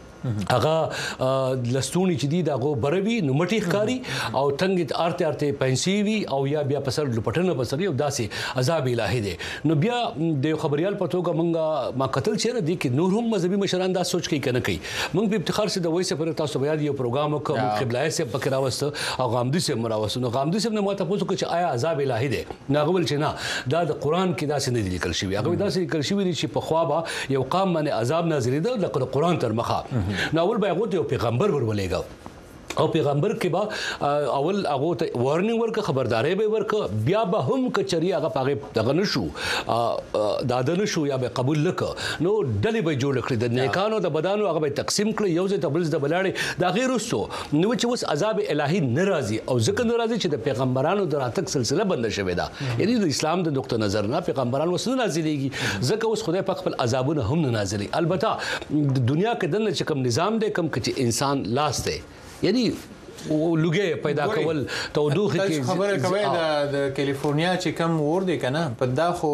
هغه لستونی چې دی دا غو بروي نو مټي ښکاری او تنګ ارته پنسي وي او یا بیا پسر لپټنه بسري او داسې عذاب الهي دی نو بیا د خبريال په توګه مونږه ما قتل چیرې دی کې نور هم مذهبي مشران دا سوچ کوي کنه کوي مونږ په افتخار سره د وایي سفر تاسو بیا یو پروګرام وکړو قبلای سه پکې راوست او غامدي سه مراوست نو غامدي سه ما تاسو کو چې آیا عذاب الهي دی ناغول چې نه دا د قران کې داسې نه لیکل شوی هغه داسې لیکل شوی دی چې په خوابه یو قام باندې عذاب نازلې ده لکه قران تر مخه ناول به هغه ته پیغمبر ورولېګا او پیغمبر کې با اول هغه ته وارنینګ ورک خبرداري به ورک بیا به هم کچري هغه پاغه دغه نشو داده نشو یا به قبول لک نو ډلې به جوړ کړی د نیکانو د بدانو هغه به تقسیم کړی یو ځای ته بل ځای بلاړي دا غیر وسو نو چې اوس عذاب الهي ناراضي او ځکه ناراضي چې د پیغمبرانو دراتک سلسله بند شوې ده یعنی د اسلام د نقطه نظر نه پیغمبرانو وسنه نازلېږي ځکه اوس خدای پاک خپل عذابونه هم نه نازلي البته د دنیا کې دنه چې کوم نظام دی کوم چې انسان لاس دی یعنی لوګي پیدا کول تودوخه کې خبره کوي د کیلیفورنیا چې کم ور دي کنه په دا خو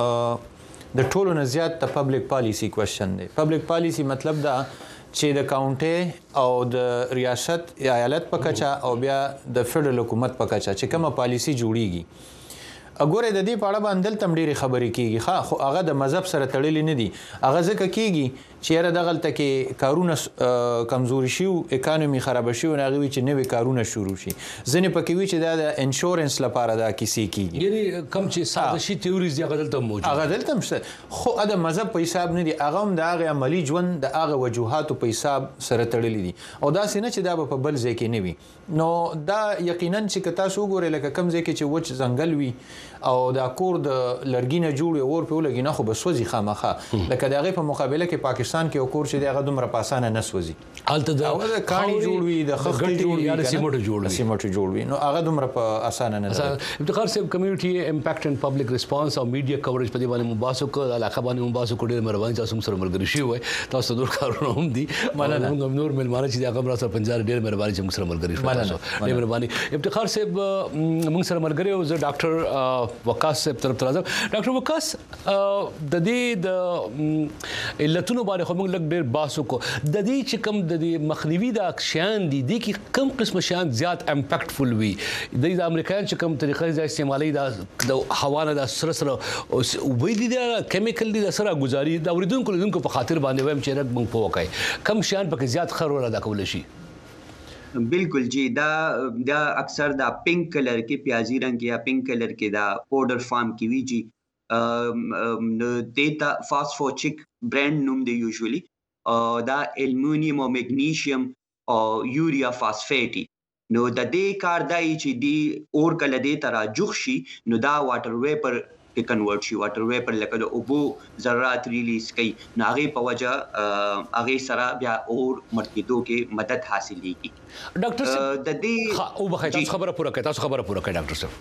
د ټولو نه زیات د پبلک پالیسی کوېشن دی پبلک پالیسی مطلب دا چې د کاونټي او د ریاست ایالت په کچا او بیا د فدرال حکومت په کچا چې کومه پالیسی جوړیږي اګوره د دې په اړه باندې تم ډېری خبرې کیږي خو هغه د مذهب سره تړلې نه دي هغه ځکه کیږي چې یاره دغلته کې کارونه کمزوري شي او اکانومي خراب شي او هغه وی چې نوې کارونه شروع شي ځنې پکې وی چې دا د انشورنس لپاره دا کیسې کیږي یعنی کم چې سازشي تیوریز هغه دلته موجود هغه دلته مشته خو د مذهب په حساب نه دي هغه هم د هغه عملی ژوند د هغه وجوهاتو په حساب سره تړلې دي او دا سینه چې دا په بل ځای کې نه وي نو دا یقینا چې تاسو وګورئ لکه کم ځای کې چې وچ ځنګل وي او دا کور د لرګینه جوړ اور په لګینه خو بسوځي خامخه لکه دغه په مقابله کې پاکستان کې کور چې دغه دومره پاسانه نسوځي الته د کاڼي جوړ وي د خښتې جوړ وي یا د سیمټو جوړ وي نو هغه دومره په اسانه نه ده افتخار صاحب کمیونټي امپیکټ اند پبلک ریسپانس او میډیا کوریج په دې باندې مباحثه کړه علاقه باندې مباحثه کړه مهرباني تاسو سره ملګری شي وای تاسو نور کارونه هم دي موږ نور ملمانه چې هغه را سره پنځار ډېر مهرباني چې موږ سره ملګری شو تاسو ډېر مهرباني افتخار صاحب موږ سره ملګری او زه ډاکټر وقاص صاحب طرف ته راځم ډاکټر وقاص د دې د علتونو باندې باندې خو موږ لږ ډېر بحث وکړو د دې چې کوم د مخنیوي د شیان دي د کې کم قسم شیان زیات امپیکټفل وي د امریکایان چې کوم طریقې ځای استعمالي د هوا نه د سره سره وبې دي د کیمیکل دي د سره گزاري د اوریدونکو په خاطر باندې وایم چې رګ موږ پوکای کم شیان پکې زیات خرور ادا کول شي बिल्कुल जी دا अक्सर دا pink colour के प्याजी रंग या pink colour के दा powder form की हुई जी देता फास्फोचिक ब्रांड नूम दे यूजुअली दा एल्युमिनियम और मैग्नीशियम और यूरिया फास्फेटी नो द दे कार दाई ची दी और कल दे तरा जुखशी नो दा वाटर वेपर के कन्वर्ट शी वाटर वेपर लकल ओबो ज़रात रिलीज कई नागे पवजा आगे सरा बया और मर्किदों के मदद हासिल की डॉक्टर साहब द दे ओ बखैर खबर पूरा कहे डॉक्टर साहब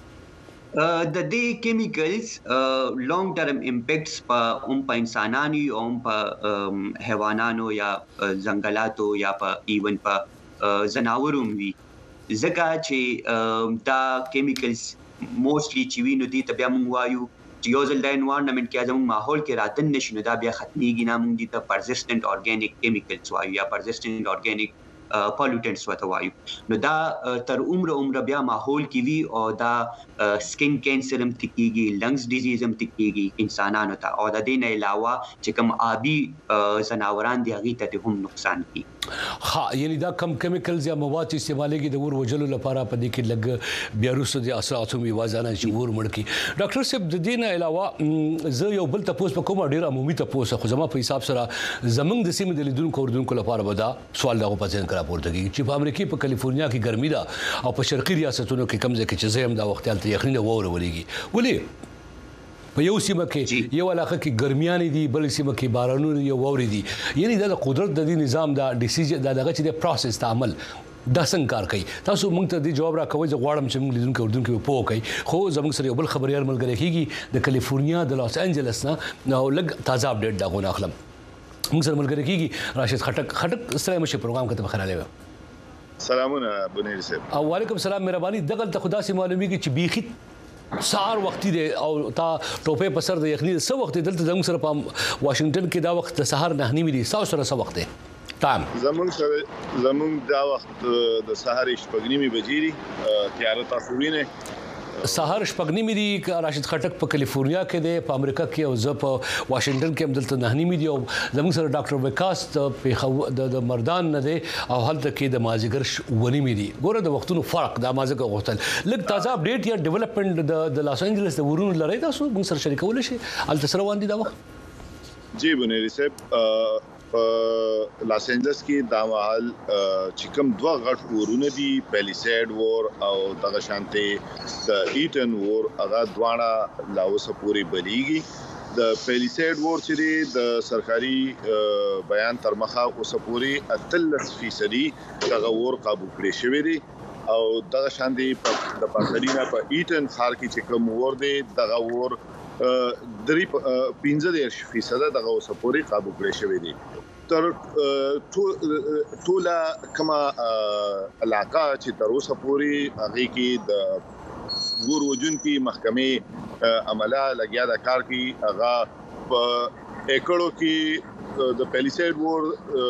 द दे केमिकल्स लॉन्ग टर्म इम्पैक्ट्स पर इंसानानी और पर हैवानानो या जंगलातो या पर इवन पर जनावरों भी जका चे दा केमिकल्स मोस्टली चिवी नो दी तबिया मुंगवायु जियोजल दा एनवायरनमेंट के आजम माहौल के रातन नशनो दा बिया खत्मी गिना मुंग दी त परसिस्टेंट ऑर्गेनिक केमिकल्स वायु या परसिस्टेंट ऑर्गेनिक पॉल्यूटेंट्स वत वायु नो दा तर उम्र बिया माहौल की भी और दा स्किन कैंसर हम तिकीगी लंग्स डिजीज हम तिकीगी इंसानान होता और दा दिन अलावा चिकम आबी जनावरान दियागी तते हम नुकसान की ها یعنی دا کم کیمیکلز یا مواد استعمالېږي د ور وجلو لپاره په دې کې لګ بیا وروسته د اثراتو میوازانه چې ور مړ کی ډاکټر صاحب د دې نه علاوه زه یو بل تاسو په کومه ډیره عمومي تاسو خو زما په حساب سره زمنګ د سیمې د لیدونکو اوردونکو لپاره ودا سوال دغه په ځین کرا پورته کیږي چې په امریکا په کالیفورنیا کې ګرمي ده او په شرقي ریاستونو کې کم ځای کې چې زم دا وخت حالت یخني وور ولېږي ولې په یو سیمه کې یو علاقه کې ګرمیان دي بل سیمه کې بارانونه یو ووري دي یعنی دا قدرت د دې نظام دا ډیسیژن دا دغه چې د پروسس تعامل دا څنګه کار کوي تاسو موږ ته د جواب راکوي چې غواړم چې موږ لیدونکو اوردونکو په کوي خو زموږ سره یو بل خبريال ملګری کیږي د کالیفورنیا د لاس انجلس نه نو لګ تازه اپډیټ دا غو اخلم موږ سره ملګری کیږي راشد خټک سره مشه پروګرام کته بخراله سلامونه بنیر صاحب وعلیکم السلام مهرباني دغه ته خدا سي معلومي کی چې بیخي سار وختي دی او تا ټوپه په سر د یخني سو وخت دلته زموږ سره په واشنگټن کې دا وخت سحر نه نیمه دي سره سو وخت دی تام زموږ دا وخت د سحر شپږنیمه بجې دي تیار تاسو وینئ سحر شپږنیمه دي راشد خټک په کالیفورنیا کې دی په امریکا کې او زه په واشنگټن کې هم دلته نه نیمه دي او زموږ سره ډاکټر وکاس د مردان نه دی او هلته کې د مازیګر ونیمه دي ګوره د وختونو فرق د مازیګر غوښتل لږ تازه اپډیټ یا ډیولپمنٹ د لاس انجلس د ورونو لري تاسو موږ سره شریکول شي الته سره وان دي دا وخت جی بنیر صاحب لاس انجلس کې دا مهال چې کوم دوه غټ ورونه دي پیلیسیډ وور او دغه شانتي د ایټن وور هغه دواړه لاوسه پوری بلیږي د پیلیسیډ وور چې د سرکاري بیان تر مخه اوسه پوری 83% دغه وور قابو کړی شوی دی او دغه شانتي د پاساډینا په ایټن ښار کې چې کوم وور دی دغه وور 15% دغه اوسه پوری قابو کړی شوی دی تر ټوله کما علاقه چې تر اوسه پوری هغه کې د ور وجون کې محکمه عمله لګیا د کار کې هغه په ایکړو کې د پیلیسیډ وور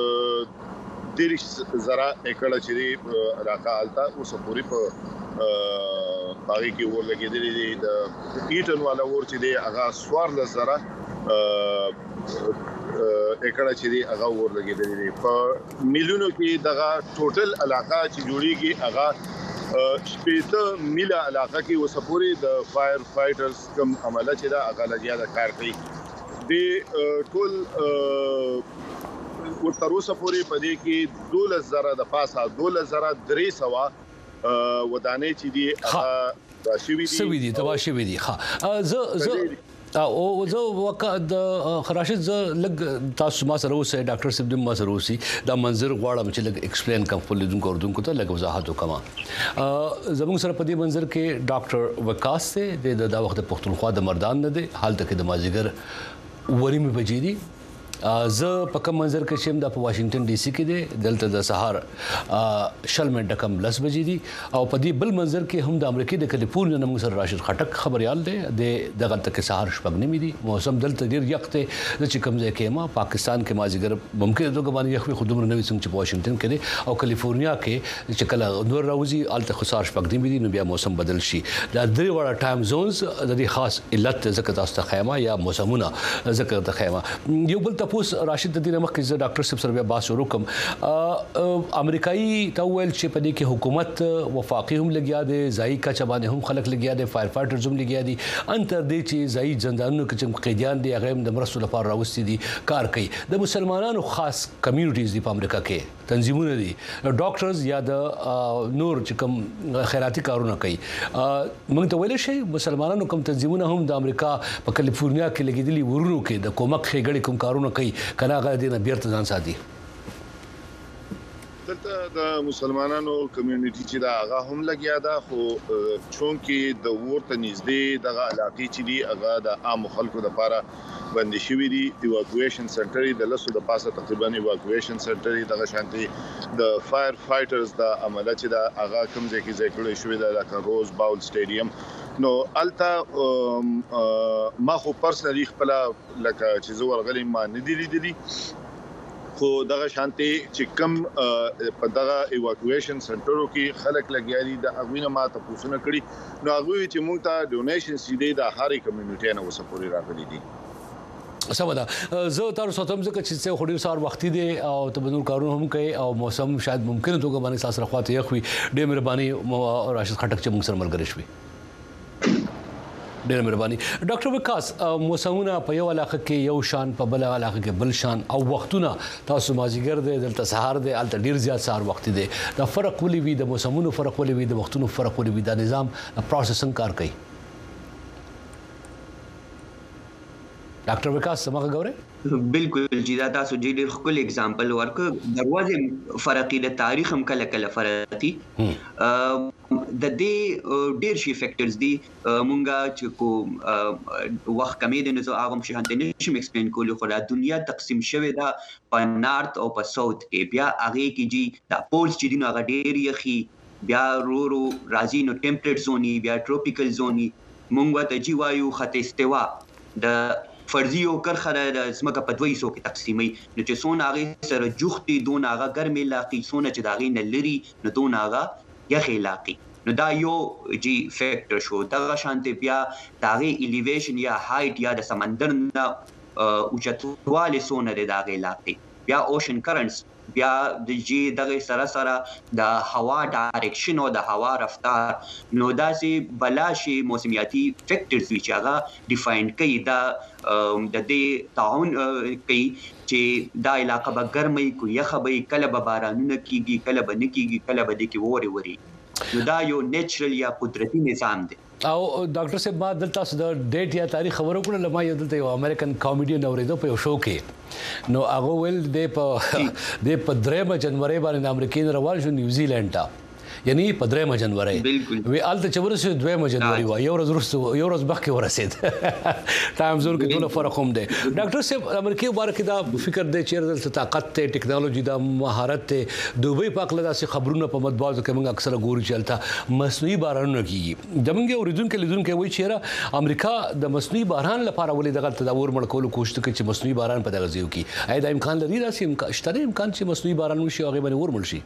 30,000 ایکړه چې علاقه حالته اوسه پوری په باغی کې ور لګیدلې دي د ایټن والا ور چې دی هغه 14,000 ایکړه چې دی هغه ور لګیدلې دي په میلیونو کې دغه ټوټل علاقه چې جوړیږي هغه شپږ میله علاقه کې وسپوري د فایر فایټرز کوم عمله چې دا هغه لګیا د کار کوي د ټول وتروسه پوری پدې کې 12,000 د پاسه 12,300 ودانې چې دی هغه شوي دي تبا شوي دي ها او زه وکړه خراشد ز لګ تاسو ما سره اوسه ډاکټر صاحب د ما سره اوسي دا منظر غواړم چې لګ ایکسپلین کوم په لیدونکو اوردونکو ته لګ وضاحت وکما زموږ سره په دې منظر کې ډاکټر وکاس ته د وخت پښتونخوا د مردان نه دی حالت کې د مازیګر وریم بجې دي زه په کوم منظر کې شم د واشنگټن ډي سي کې دی دلته د سهار شل منټه کم 10 بجې دي او په دې بل منظر کې هم د امریکا د کلیفورنیا نه موږ سره راشد خټک خبريال دی دغه تک سهار شپږ نیمې دي موسم دلته ډیر یخ دی چې کوم ځای کې ما پاکستان کې مازیګر ممکن د غوښنه یخ خو دومره نوې څنګه چې واشنگټن کې دی او کلیفورنیا کې چې کله نور راوځي الته خسار شپږ نیمې دي نو بیا موسم بدل شي دا درې وړه ټایم زونز د دې خاص علت ذکر تاسو ته خیمه یا موسمونه ذکر ته خیمه یو بل تاسو راشد د دې مخکې زه ډاکټر صاحب سره بیا باس وکم امریکایي تاول چې په دې کې حکومت وفاقي هم لګیا دي ځای کا چبانه هم خلک لګیا دي فایر فایټرز هم لګیا دي انتر دې چې ځای زندانونو کې چې قیدیان دي هغه د مرستو لپاره راوستي دي کار کوي د مسلمانانو خاص کمیونټیز دي په امریکا کې تنظیمونه دي ډاکټرز یا د نور چې کوم خیراتي کارونه کوي موږ ته ویل شي مسلمانانو کوم تنظیمونه هم د امریکا په کلیفورنیا کې لګیدلي ورونو کې د کومک خېګړې کوم کارونه کوي کنه هغه د بیرته ځان ساتي دلته د مسلمانانو کمیونټي چې دا هغه هم لګیا دا خو چونکې د ورته نږدې دغه علاقې چې دی هغه د عام خلکو لپاره باندې شوی دی ایواکویشن سنټر د لسو د پاسه تقریبا ایواکویشن سنټر دغه شانتي د فایر فایټرز د عمله چې دا هغه کوم ځای کې ځای کړی شوی دا د روز باول سټیډیم نو التا ما خو پرسنلی خپل لکه چې زه ورغلی ما نه دی لیدلی خو دغه شانتي چې کم په دغه ایواکویشن سنټرو کې خلک لګیاري د اغوینه ما ته پوښتنه کړي نو هغه چې موږ ته ډونیشن سیده د هاري کمیونټي نه وسپوري راغلي دي سمدا زه تاسو ته هم ځکه چې خو ډیر سار وختي دي او ته نور کارونه هم کوي او موسم شاید ممکن توګه باندې تاسو راخواته یو ډیر مهرباني راشد خټک چې موږ سره ملګری شوي ډېر مهرباني ډاکټر وکاس موسمونه په یو علاقه کې یو شان په بل علاقه کې بل شان او وختونه تاسو مازیګر دی دلته سهار دی الته ډیر زیات سهار وخت دی دا فرق ولې وي د موسمونو فرق ولې وي د وختونو فرق ولې وي دا نظام پروسیسنګ کار کوي ډاکټر وکاس سمغه غوړې بالکل جدا تاسو ډېر خپل اگزامپل ورکړ دروازه فرقي د تاریخ هم کله کله فرقي د دې ډېر شي فیکټرز دي مونږه چې کو وخت کمی دي نو هغه هم شي نشم ایکسپلین کولو خو د دنیا تقسیم شوی دا په نارت او په ساوث کې بیا هغه کې جی د پولز چې دي نو هغه ډېر یخي بیا رو راځي نو ټمپریټ زونی بیا ټروپیکل زونی مونږ ته جی وایو خط استوا د فرضي او کرخه د اسمکه په 200 کې تقسیمي نو چې سون هغه سره جوختي دون هغه ګرمي لاقي سونه چې داغي نلري نو دون هغه یخي لاقي نو دا یو جی فیکټر شو دغه شانته بیا داغي الیویشن یا هایټ یا د سمندر نه اوچتواله سونه داغي لاقي بیا اوشن کرنټس بیا د جی دغه سره سره د هوا ډایرکشن او د هوا رفتار نو داسې بلاشي موسمیاتي فیکټرز چې هغه ډیفاین کوي دا د دې تعاون کوي چې دا علاقه به ګرمي کو یخه به کله به بارانونه کیږي کله به نکیږي کله به د کی ووري نو دا یو نیچرل یا قدرتي نظام دی او ډاکټر صاحب ما دلته د ډیټ یا تاریخ خبرو کړل لمه یو دلته یو امریکن کامیډین اوریدو په یو شو کې نو هغه ول د په 3 جنوري باندې د امریکای روان شو نیوزیلند ته یعنی په 3 جنوري وی الته چورسه 2 جنوري و یو ورځ مخکې ورسید ټایم زون کې ټول فرق هم دی ډاکټر صاحب امریکای مبارک دا فکر دی چې د طاقت ته ټیکنالوژي د مهارت ته دوبۍ پاک لداسي خبرونه په مطبوعاتو کې موږ اکثره ګوري چلتا مصنوعي بارانونه کیږي دمنګ اوریدونکو لیدونکو وایي چې امریکا د مصنوعي باران لپاره ولې دغه تداور مړ کولو کوشش کوي چې مصنوعي باران په دغه ځای کې اې دا امکان لري راسي شته امکان چې مصنوعي باران وشي هغه باندې ور مړ شي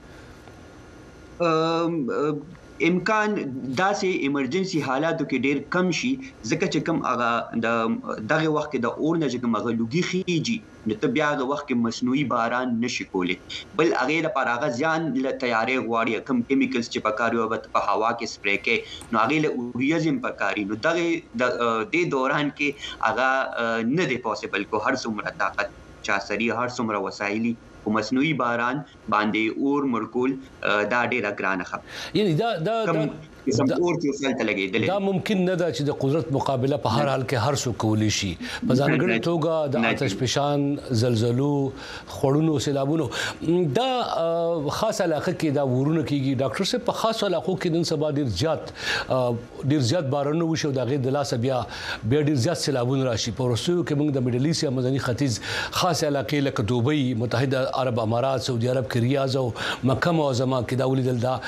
امکان داسې ایمرجنسي حالاتو کې ډېر کم شي ځکه چې کم هغه دغه وخت کې د اور نه چې کوم هغه لوګي خيږي نو ته بیا د وخت کې مصنوعي باران نشي کولی بل هغه لپاره هغه ځان له تیارې غواړي کم کیمیکلز چې پکاري او په هوا کې سپری کې نو هغه له اوریزم پکاري نو دغه د دوران کې هغه نه دی پوسیبل کو هر څومره طاقت چا سری هر څومره وسایلی او مصنوعي باران باندې اور مرکول دا ډیره ګرانه خبره یعنی دا قسم اور چې وسلته لګېدل دا ممکن نه ده چې د قدرت مقابله په هر حال کې هر څوک کولی شي په ځانګړي توګه د آتش فشان زلزلو خړونو سیلابونو دا خاص علاقه کې دا ورونه کیږي ډاکټر صاحب په خاص علاقو کې نن سبا ډیر زیات بارانونه وشو دا غي د لاس بیا ډیر زیات سیلابونه راشي په روسیو کې موږ د میډل ایست یا مدني ختیځ خاص علاقې لکه دوبۍ متحده عرب امارات سعودي عرب کې ریاض او مکه معظمه کې دا ولیدل دا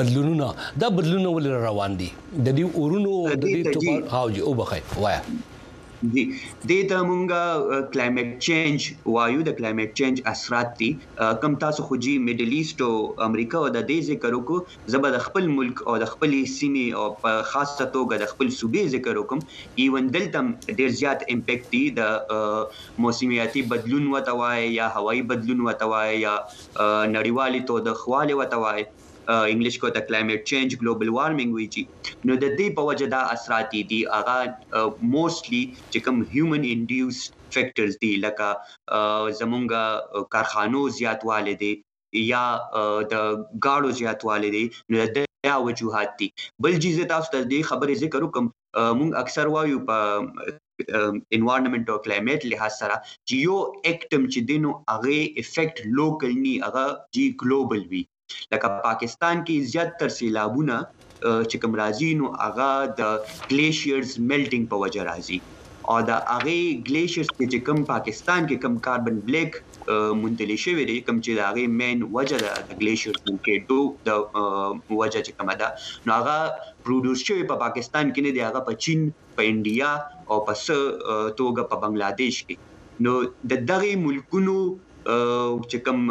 بدلونه ول روان دي د دې اورونو د دې توګه هاوجي او بخای وایا دي د مونږه کلایمټ چینج وایو د کلایمټ چینج اثرات دي کم تاسو خو جی میډل ایست او امریکا او د دې ذکر وکړو زبر د خپل ملک او د خپل سیمې او په خاصه توګه د خپل صوبې ذکر وکم ایون دلته ډیر زیات امپیکټ دي د موسمیاتي بدلون وتوای یا هوایي بدلون وتوای یا نړیوالي تودوخواله وتوای انګلیش کو ته کلایمټ چینج ګلوبل وارمنګ ویږي نو د دې په وجه دا اثرات دي هغه موستلی چې کوم هیومن انډیوسډ فیکټرز دي لکه زمونږ کارخانو زیاتواله دي یا د گاړو زیاتواله دي نو د وجوهات دي بل چیز تاسو ته دې خبرې ذکر وکم مونږ اکثر وایو په انوایرنمنت او کلایمټ لحاظ سره چې یو اکټم چې دینو هغه افیکټ لوکل ني هغه جی ګلوبل وي لکه پاکستان کې زیاتره سیلابونه چې کوم راځي نو هغه د ګلیشیرز میلټینګ په وجه راځي او دا هغه ګلیشیرز چې کوم پاکستان کې کوم کاربن بلیک منتلی شوی دی کوم چې دا هغه مین وجه د ګلیشیرز کې د وجه چې کومه ده نو هغه پروډوس شوی په پاکستان کې نه دی هغه په چین په انډیا او په توګه په بنگلاديش کې نو د دغه ملکونو چې کوم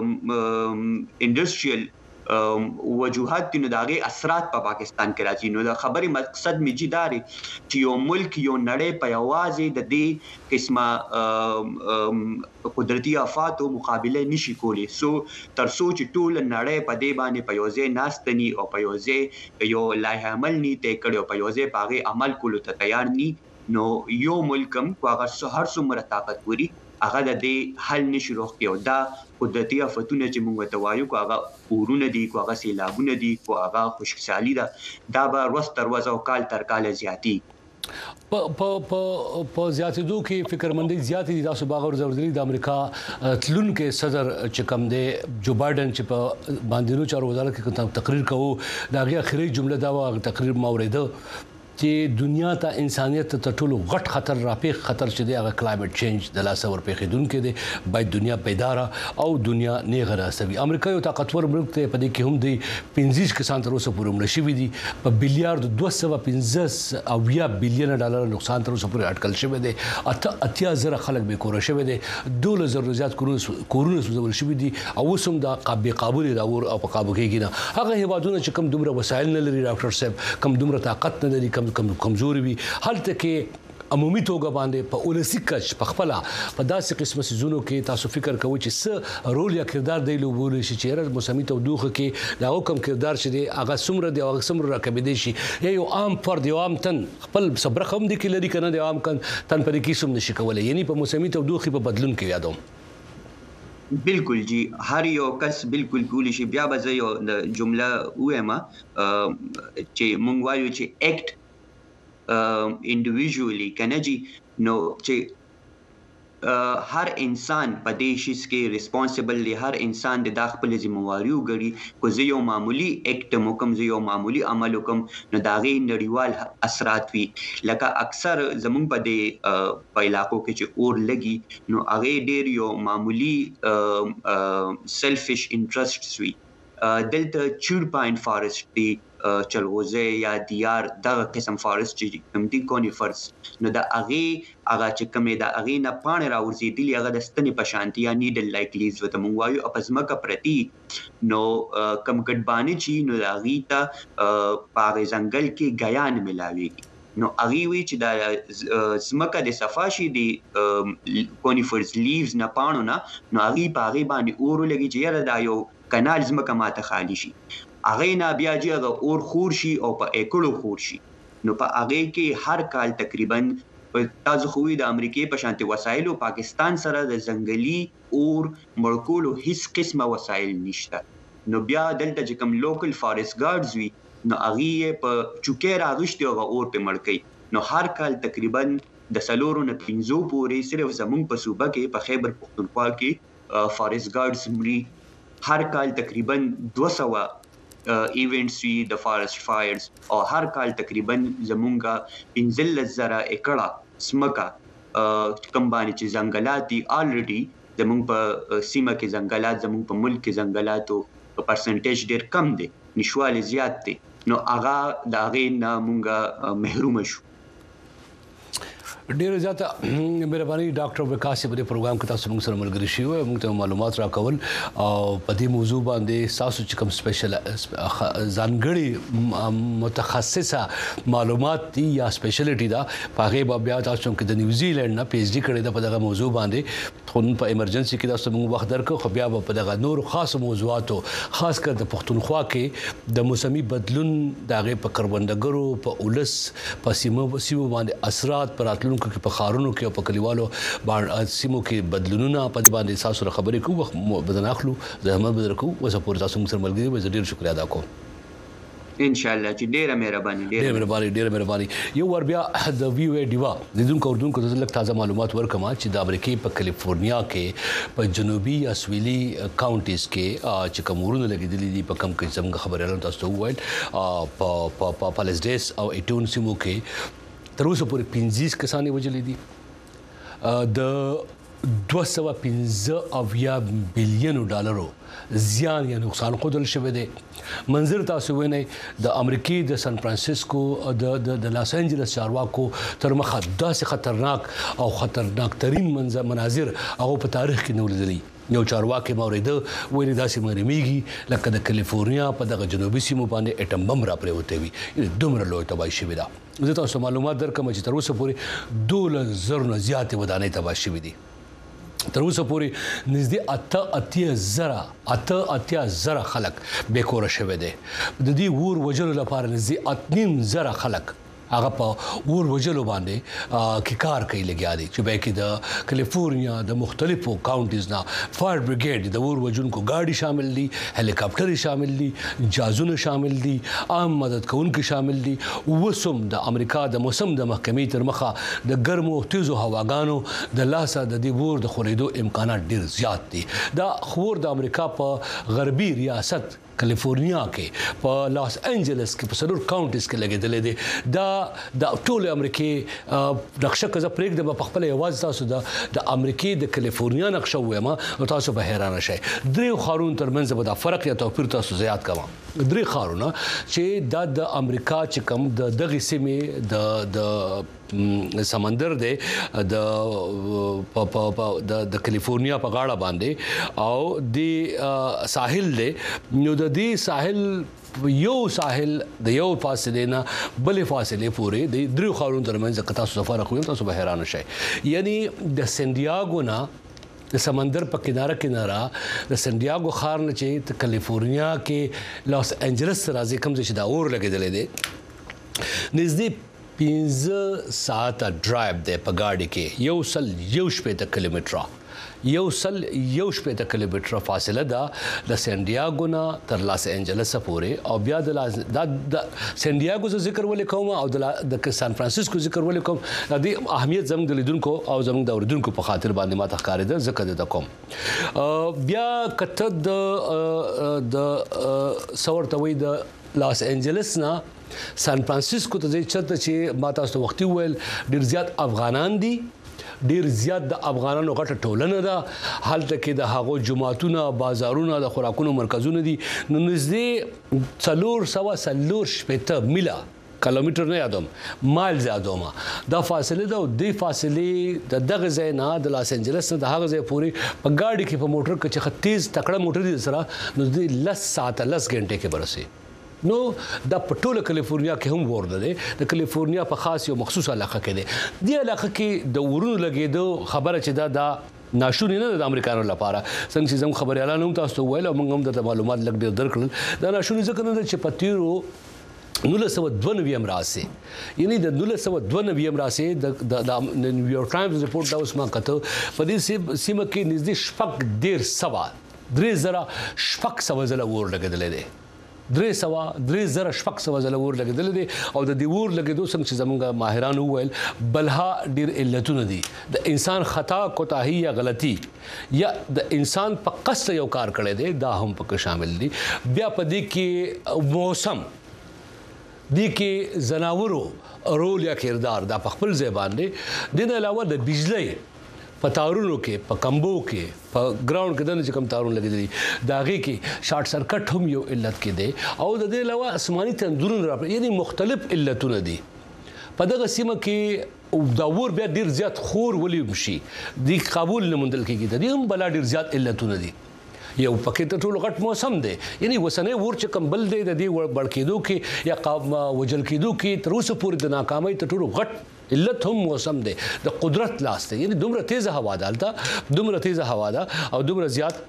انډستریال وجوهات دي نو داغه اثرات په پاکستان کې راځي نو دا خبري مقصد می جداري چې یو ملک یو نړۍ په یوازې د دې قسمه قدرتي آفات او مقابله نشي کولی سو ترڅو چې ټول نړۍ په دې باندې په یوځای ناستني او په یوځای یو لایحه عمل ني ته کړو په یوځای پاغه عمل کولو ته تیار ني نو یو ملکم کو هغه هر څومره طاقت وري هغه د دې حل نشي روغ دا قدرتي آفتونه چې موږ ته وایو کو هغه اورونه دي کو هغه سیلابونه دي کو هغه خشکسالي ده دا به ورځ تر ورځ او کال تر کال زیاتی په زیاتېدو کې فکرمندۍ زیاتې دي تاسو باغور زوردلی د امریکا تلونکو صدر چې کوم دی جو بایدن چې په باندې چارو وزارت کې تقریر کوو دا غي اخري جمله دا تقریر مورده چې دنیا ته انسانيت ته ټولو غټ خطر راپېښ خطر چې دی هغه کلایمټ چینج د لاس ور پېښېدونکو دی باید دنیا بیدار او دنیا نه غراسوي امریکا یو طاقتور ملک ته په دې کې هم دی 15 کسان تر اوسه پورې مړ شوي دي په بلیارډ 215 او یا بلین ډالر نقصان تر اوسه پورې اټکل شوی دی اتیا زره خلک به کور شوی دي 2000 زیات کورونه سوزول شوی دي او وسوم د قابل دا ور او په قابو کې نه هغه هیوادونه چې کم دومره وسایل نه لري ډاکټر صاحب کم دومره طاقت نه لري کمزوري وي حالت کې عمومي توګه باندې په اولسی کچ په خپل په داسې قسمه سيزونو کې تاسو فکر کوئ چې څه رول یا کردار دی لوبول شي چې هر موسمي تودوخه کې دا حکم کردار شي هغه سمره دی هغه سمره راکبي دي شي یو عام فرد یو عام تن خپل صبر خم دي کې لري کنه دی عام تن پر کې سم نشي کولای یعنی په موسمي تودوخه په بدلون کې یادوم بالکل جی هر یو کس بالکل کولی شي بیا به یو جمله وایم چې مونږ وایو چې اکټ انډیویډوالي کنه جی نو چې هر انسان په دې شي کې ریسپانسیبل دی هر انسان د خپل ذمہواری وګړي کو زه یو معمولی اکټ موکم زه یو معمولی عمل وکم نو داغه نړیوال اثرات وی لکه اکثر زمون په دې په علاقو کې چې اور لګي نو هغه ډیر یو معمولی سیلفش انټرست وی دلته چورپاین فارست دی چلغوزه یا دیار دغه قسم فارست چې کوم دي کونیفرز نو دا هغه چې کومه دا هغه نه پانه راوځي دي هغه د ستنې په شانتي یا نیډل لایک لیز وته مونږ وایو اپزمکه پرتی نو کم ګډبانی چې نو دا هغه ته پاغه ځنګل کې غیان ملاويږي نو هغه وی چې دا زمکه د صفاشي دي کونیفرز لیوز نه پانو نه نو هغه پاغه باندې اور لګي چې یاره دا یو کانال زمکه ماته خالی شي هغه نه بیا چې هغه اور خور شي او په ایکړو خور شي نو په هغه کې هر کال تقریبا تاسو خو د امریکای په شانتي وسایل او پاکستان سره د ځنګلي اور مړکولو هیڅ قسمه وسایل نشته نو بیا دلته چې کوم لوکل فارست ګارډز وی نو هغه په چوکې راغشتي او اور په مړکې نو هر کال تقریبا د سلورو نه 15 پورې صرف زمونږ په صوبه کې په خیبر پختونخوا کې فارست ګارډز مري هر کال تقریبا 200 ایونټس وی د فارست فایرز او هر کال تقریبا زمونږه 15,000 ایکړه سمکا کم باندې چې ځنګلات دي الریډي زمونږ په سیمه کې ځنګلات زمونږ په ملک کې ځنګلاتو په پرسنټیج ډیر کم دي نشواله زیات دي نو هغه د هغې نه مونږه محروم شو ډیر زیاته مهرباني ډاکټر وکاس په دې پروګرام کې تاسو موږ سره ملګری شئ او موږ ته معلومات راکول او په دې موضوع باندې تاسو چې کوم سپیشل ځانګړي متخصصه معلومات دي یا سپیشلیټي دا په بیا تاسو کې د نیوزیلند نه پی ایچ ډي کړی دا په دغه موضوع باندې خو په ایمرجنسي کې تاسو موږ وخت درکو خو بیا په دغه نور خاص موضوعاتو خاص کر د پښتونخوا کې د موسمي بدلون دغه په کروندګرو په اولس په سیمو باندې اثرات پر راتلونکو کې په خارونو کې او په کلیوالو باندې سیمو کې بدلونونه په دې باندې تاسو خبرې کوو وخت بدن اخلو زحمت بدر کوو وسه پور تاسو موږ سره ملګری وي ډیر شکریا ادا کوم ان شاء الله چې ډیره مهرباني یو ور بیا د وی وی دیوا لیدونکو اردوونکو ته لږ تازه معلومات ورکما چې د امریکای په کیلیفورنیا کې په جنوبي یا سویلي کاونټیز کې چې کومورونه لګیدلې دي په کم کې څنګه خبرونه تاسو وویل په پالیسډیس او ایټون سیمو کې تر اوسه پورې 15 کسانې وژلې دي د 215 بلین ډالرو زیان یا نقصان قدل شوی دی منظر تاسو وینئ د امریکای د سان فرانسیسکو د لاس انجلس چارواکو تر مخه داسې خطرناک او خطرناک ترين مناظر هغه په تاریخ کې نه ولیدلي یو چارواکي مورید ویل داسې مرمیږي لکه د کیلیفورنیا په دغه جنوبي سیمو باندې اټم بم را پریوته وي دومره لوی تباہي شوې ده زه تاسو معلومات درکم چې تر اوسه پورې 2,000 نه زیاتې ودانۍ تباہ شوې دي تر اوسه پورې نږدې 8,000 خلک بیکوره شوي دي د دې ور وجلو لپاره نږدې 8,000 خلک هغه په ور وجلو باندې کې کار کوي لګیا دي چې به کې د کیلیفورنیا د مختلفو کاونټیز نه فایر بریګیډ د ور وجونکو گاډي شامل دي هلیکاپټر شامل دي جازونه شامل دي عام مدد کوونکو شامل دي وسوم د امریکا د موسم د محکمې تر مخه د ګرمو تیزو هواګانو د لاسه د دې ور د خورېدو امکانات ډیر زیات دي دا خور د امریکا په غربي ریاست کیلیفورنیا کې په لاس انجلس کې په سلور کاونټیز کې لګیدلې دي دا د ټول امریکای نقشه کزه پرېږده په خپل आवाज تاسو د امریکای د کیلیفورنیا نقشه وایم او تاسو به حیران شئ درې خارون ترمنځ به دا فرق یا توپیر تاسو زیات کوم درې خارونه چې د امریکا چې کوم د دغه سیمې د سمندر دی د کیلیفورنیا په غاړه باندې او د ساحل دی نو د دې ساحل یو ساحل د یو فاصله نه بلې فاصله پورې د درو خارونو ترمنځ کتا سفر خو تاسو به حیران شئ یعنی د سنډیاګو نه د سمندر په کناره د سنډیاګو خار نه چې کیلیفورنیا کې لاس انجلس راځي کوم چې دا اور لګیدلې دي نږدې 15 ساعته ډرایو دی په ګاډي کې یو شپږ کیلومتره یو شپږ کیلومتره فاصله ده د سنډیاګو نه تر لاس انجلس پورې او بیا د سنډیاګو ذکر ولیکم او د سان فرانسیسکو ذکر ولیکم د دې اهمیت زموږ د لیدونکو او زموږ د اوریدونکو په خاطر باندې ما تخکارې ده ذکر د کوم بیا کته د سورتوي د لاس انجلس نه سان فرانسیسکو ته چرته چې ما تاسو وختي ویل ډیر زیات افغانان دي ډیر زیات د افغانانو غټه ټولنه ده حالته کې د هغو جماعتونه بازارونه د خوراکونو مرکزونه دي نو نږدې 440 میله کیلومتر نه یادوم مایل یادوم دا فاصله ده او د فاصله دغه ځای نه د لاس انجلس نه د هغه ځای پورې په ګاډي کې په موټر کې چې تیز تکړه موټر دي سره نو د 10 ساعت 10 غنټه کې برسي نو د پټوله کیلیفورنیا کې هم ورده ده د کیلیفورنیا په خاص یو مخصوص علاقه کې ده دی علاقه کې د ورونو لګیدو خبره چې دا ناشونی نه د امریکایانو لپاره څنګه چې زموږ خبري اعلان هم تاسو ویل او موږ هم د معلومات لګ ډیر درکړل دا ناشونی ځکه نه چې پتیرو 1992 راسي یعنی د 1992 راسي د نیویارک ټایمز ریپورت دا اوس ما کته په دې سیمه کې نږدې 3,000 زله ور لګیدل دي 300 شپږ سوه ځله اور لګېدلی دی او د دې اور لګېدو څنګه چې زموږ ماهرانو وویل بلها ډېر علتونه دي د انسان خطا کوتاهي یا غلطي یا د انسان په قصد یو کار کړی دی دا هم پکې شامل دي بیا په دې کې موسم دې کې زناورو رول یا کردار دا په خپل ځای باندې دین علاوه د بجلی په تارونو کې په کمبو کې په ګراوند کې د کوم تارون لګېدلي د هغې کې شارټ سرکټ هم یو علت کې دی او د دې علاوه آسماني تندرونه را یعنی مختلف علتونه دي په دغه سیمه کې دا اور بیا ډېر زیات خور ولي شي د قابل نه موندل کېږي د دې هم بلا ډېر زیات علتونه دي یو پکې ته ټولو غټ موسم دی یعنی وسنۍ اور چې کوم بل دی د دې بړ کېدو کې یا وجل کېدو کې تر اوسه پورې د ناکامۍ تر ټولو غټ علت هم موسم دی د قدرت لاس دی یعنی دومره تیزه هوا ده هلته دومره تیزه هوا ده او دومره زیات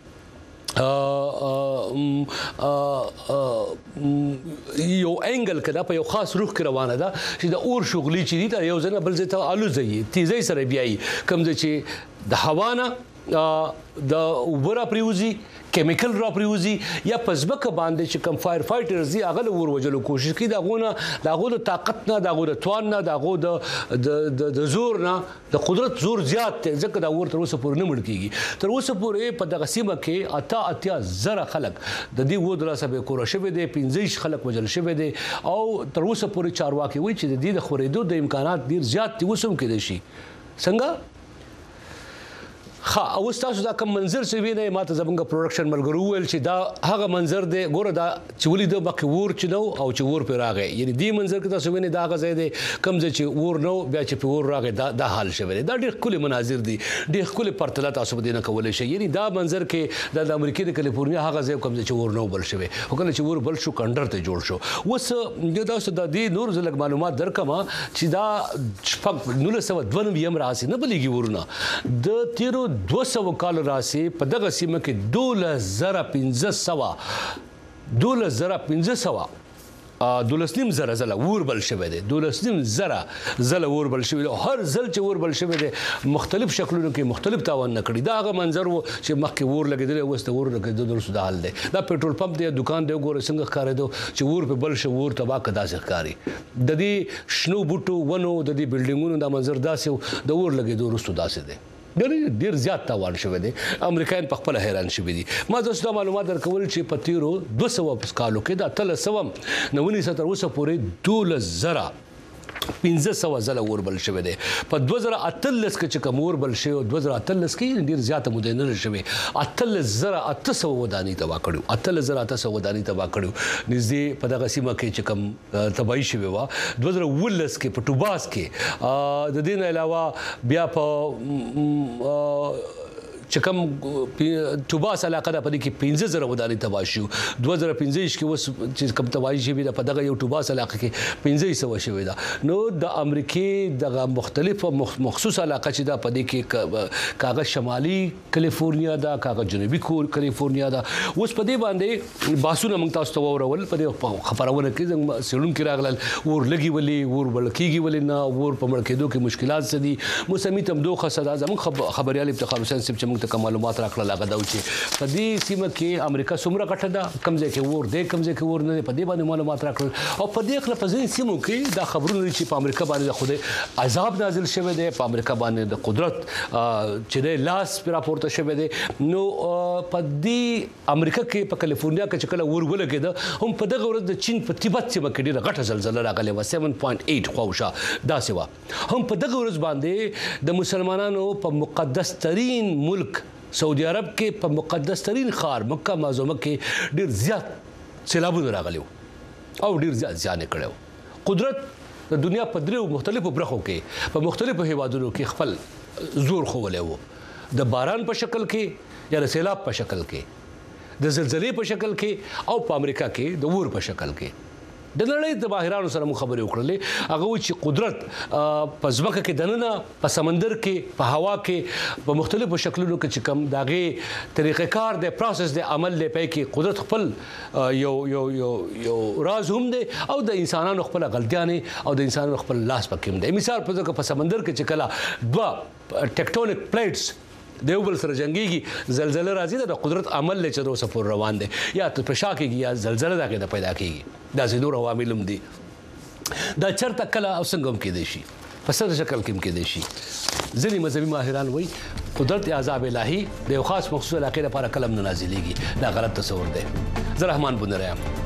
یو انګل کده په یو خاص روح کې روانه ده چې د اور شغلي چې دي دا یو ځنه بل ځای ته الوزي تیزی سره بیاي کوم چې د هوا نه د اوبه را پریوزي کیمیکل را پریوزي یا پزبکه باندې چې کم فایر فایټرز دي هغه ور وجلو کوشش کوي دغه د طاقت نه دغه د توان نه دغه د زور نه د قدرت زور زیات دی ځکه دا ور تر اوسه پورې نه مړ کیږي تر اوسه پورې په دغه سیمه کې اتیا زره خلک د دې و دراسه به کور شوی دی 15 خلک وجل شوی دی او تر اوسه پورې چارواکي وایي چې د دې د خورېدو د امکانات ډیر زیات دي وسوم کې دي شي څنګه او تاسو دا کوم منظر چې وینئ ماته زمونږ پروډکشن ملګرو وویل چې دا هغه منظر دی ګوره دا چې ولې د مخکې اور چې نو او چې اور پرې راغی یعنی دې منظر کې تاسو وینئ دا هغه ځای دی کوم ځای چې اور نو بیا چې پرې اور راغی دا حال شوی دی دا ډېر ښکلي مناظر دي ډېر ښکلي پرتله تاسو په دې نه کولی شئ یعنی دا منظر کې د امریکې د کلیفورنیا هغه ځای کوم ځای چې اور نو بل شوی خو کله چې اور بل شو کنډر ته جوړ شو اوس تاسو د دې نور زه لږ معلومات درکړم چې دا 1992 راځي نه بلېږي ورونه د تیرو 200 کال راسي په دغه سیمه کې 12,500 زله اور بل شوی دی 12,000 زله اور بل شوی دی هر ځل چې اور بل شوی دی مختلف شکلونو کې مختلف تاوان نه کړي دا هغه منظر و چې مخکې اور لګېدلی اوس د اور لګېدو درسته دا حال دی دا پېټرول پمپ دی دکان دی وګوره څنګه ښکارېدو چې اور په بل شو اور تباه که داسې ښکاري د دې شنو بوټو ونو د دې بلډینګونو دا منظر داسې د اور لګېدو وروسته داسې دی ډېر زیات تاوان شوی دی امریکایان په خپله حیران شوي دي ما تاسو ته معلومات درکول چې په تیرو 200 کالو کې د 1990 تر اوسه پورې 12,500 زله اور بل شوی دی په 2018 کې چې کوم اور بل شوی 2018 کې ډېر زیاته موده نه شوی 18,800 ودانۍ تباه کړو 18,800 ودانۍ تباه کړو نږدې په دغه سیمه کې چې کوم تباهي شوې وه 2019 کې په ټوباس کې د دې نه علاوه بیا په چې کوم ټوباس علاقه ده په دې کې 15,000 ودانۍ تباه شو 2015 کې اوس چې کوم تباهي شوې ده په دغه یو ټوباس علاقه کې 1500 شوې ده نو د امریکې دغه مختلفه مخصوص علاقه چې ده په دې کې کاغه شمالي کلیفورنیا ده کاغه جنوبي کلیفورنیا ده اوس په دې باندې باسونه موږ تاسو ته وورول په دې خبرونه کې زموږ سیړونکي راغلل اور لګي ولې اور بل کېږي ولې نه اور په مړ کېدو کې مشکلات څه دي موسمي تمدوخه څه ده زموږ خبريال افتخار حسین صاحب چې ته معلومات راکړل هغه دا چې په دې سیمه کې امریکا څومره غټه ده کوم ځای کې اور دی کوم ځای کې اور نه دی په دې باندې معلومات راکړل او په دې خلاف په ځینې سیمو کې دا خبرونه دي چې په امریکا باندې د خدای عذاب نازل شوی دی په امریکا باندې د قدرت چې دی لاس پرې راپورته شوی دی نو په دې امریکا کې په کلیفورنیا کې چې کله اور ولګېده هم په دغه ورځ د چین په تیبت سیمه کې ډېره غټه زلزله راغلې وه 7.8 خواوشا داسې وه هم په دغه ورځ باندې د مسلمانانو په مقدس ترین ملک سعودي عرب کې په مقدس ترین ښار مکه معظمه کې ډېر زیات سیلابونه راغلي او ډېر زیات زیان یې کړی و قدرت د دنیا په دریو مختلفو برخو کې په مختلفو هیوادونو کې خپل زور ښوولی و د باران په شکل کې یا د سیلاب په شکل کې د زلزلې په شکل کې او په امریکا کې د اور په شکل کې د نړۍ د ماهرانو سره مو خبرې وکړلې هغه وایي چې قدرت په ځمکه کې دننه په سمندر کې په هوا کې په مختلفو شکلونو کې چې کوم د هغې طریقې کار دی پروسس دی عمل دی پای کې قدرت خپل یو راز هم دی او د انسانانو خپل غلطیانې او د انسانانو خپل لاس پکې هم دی مثال په ځکه په سمندر کې چې کله دوه ټیکټونیک پلیټس د یو بل سره جنگيږي زلزلہ راځي د قدرت عمل له چدو سفر روان دي یا تپشا کېږي یا زلزلہ دا کې پیدا کېږي دا زینور عوامل هم دي دا چرته کله او څنګه هم کېدای شي په څه شکل کې هم کېدای شي ځینې مذهبي ماهران وایي قدرت عذاب الهي د یو خاص مخصوص علاقې لپاره کلم نه نازلېږي دا غلط تصور دی زه رحمان بنره یم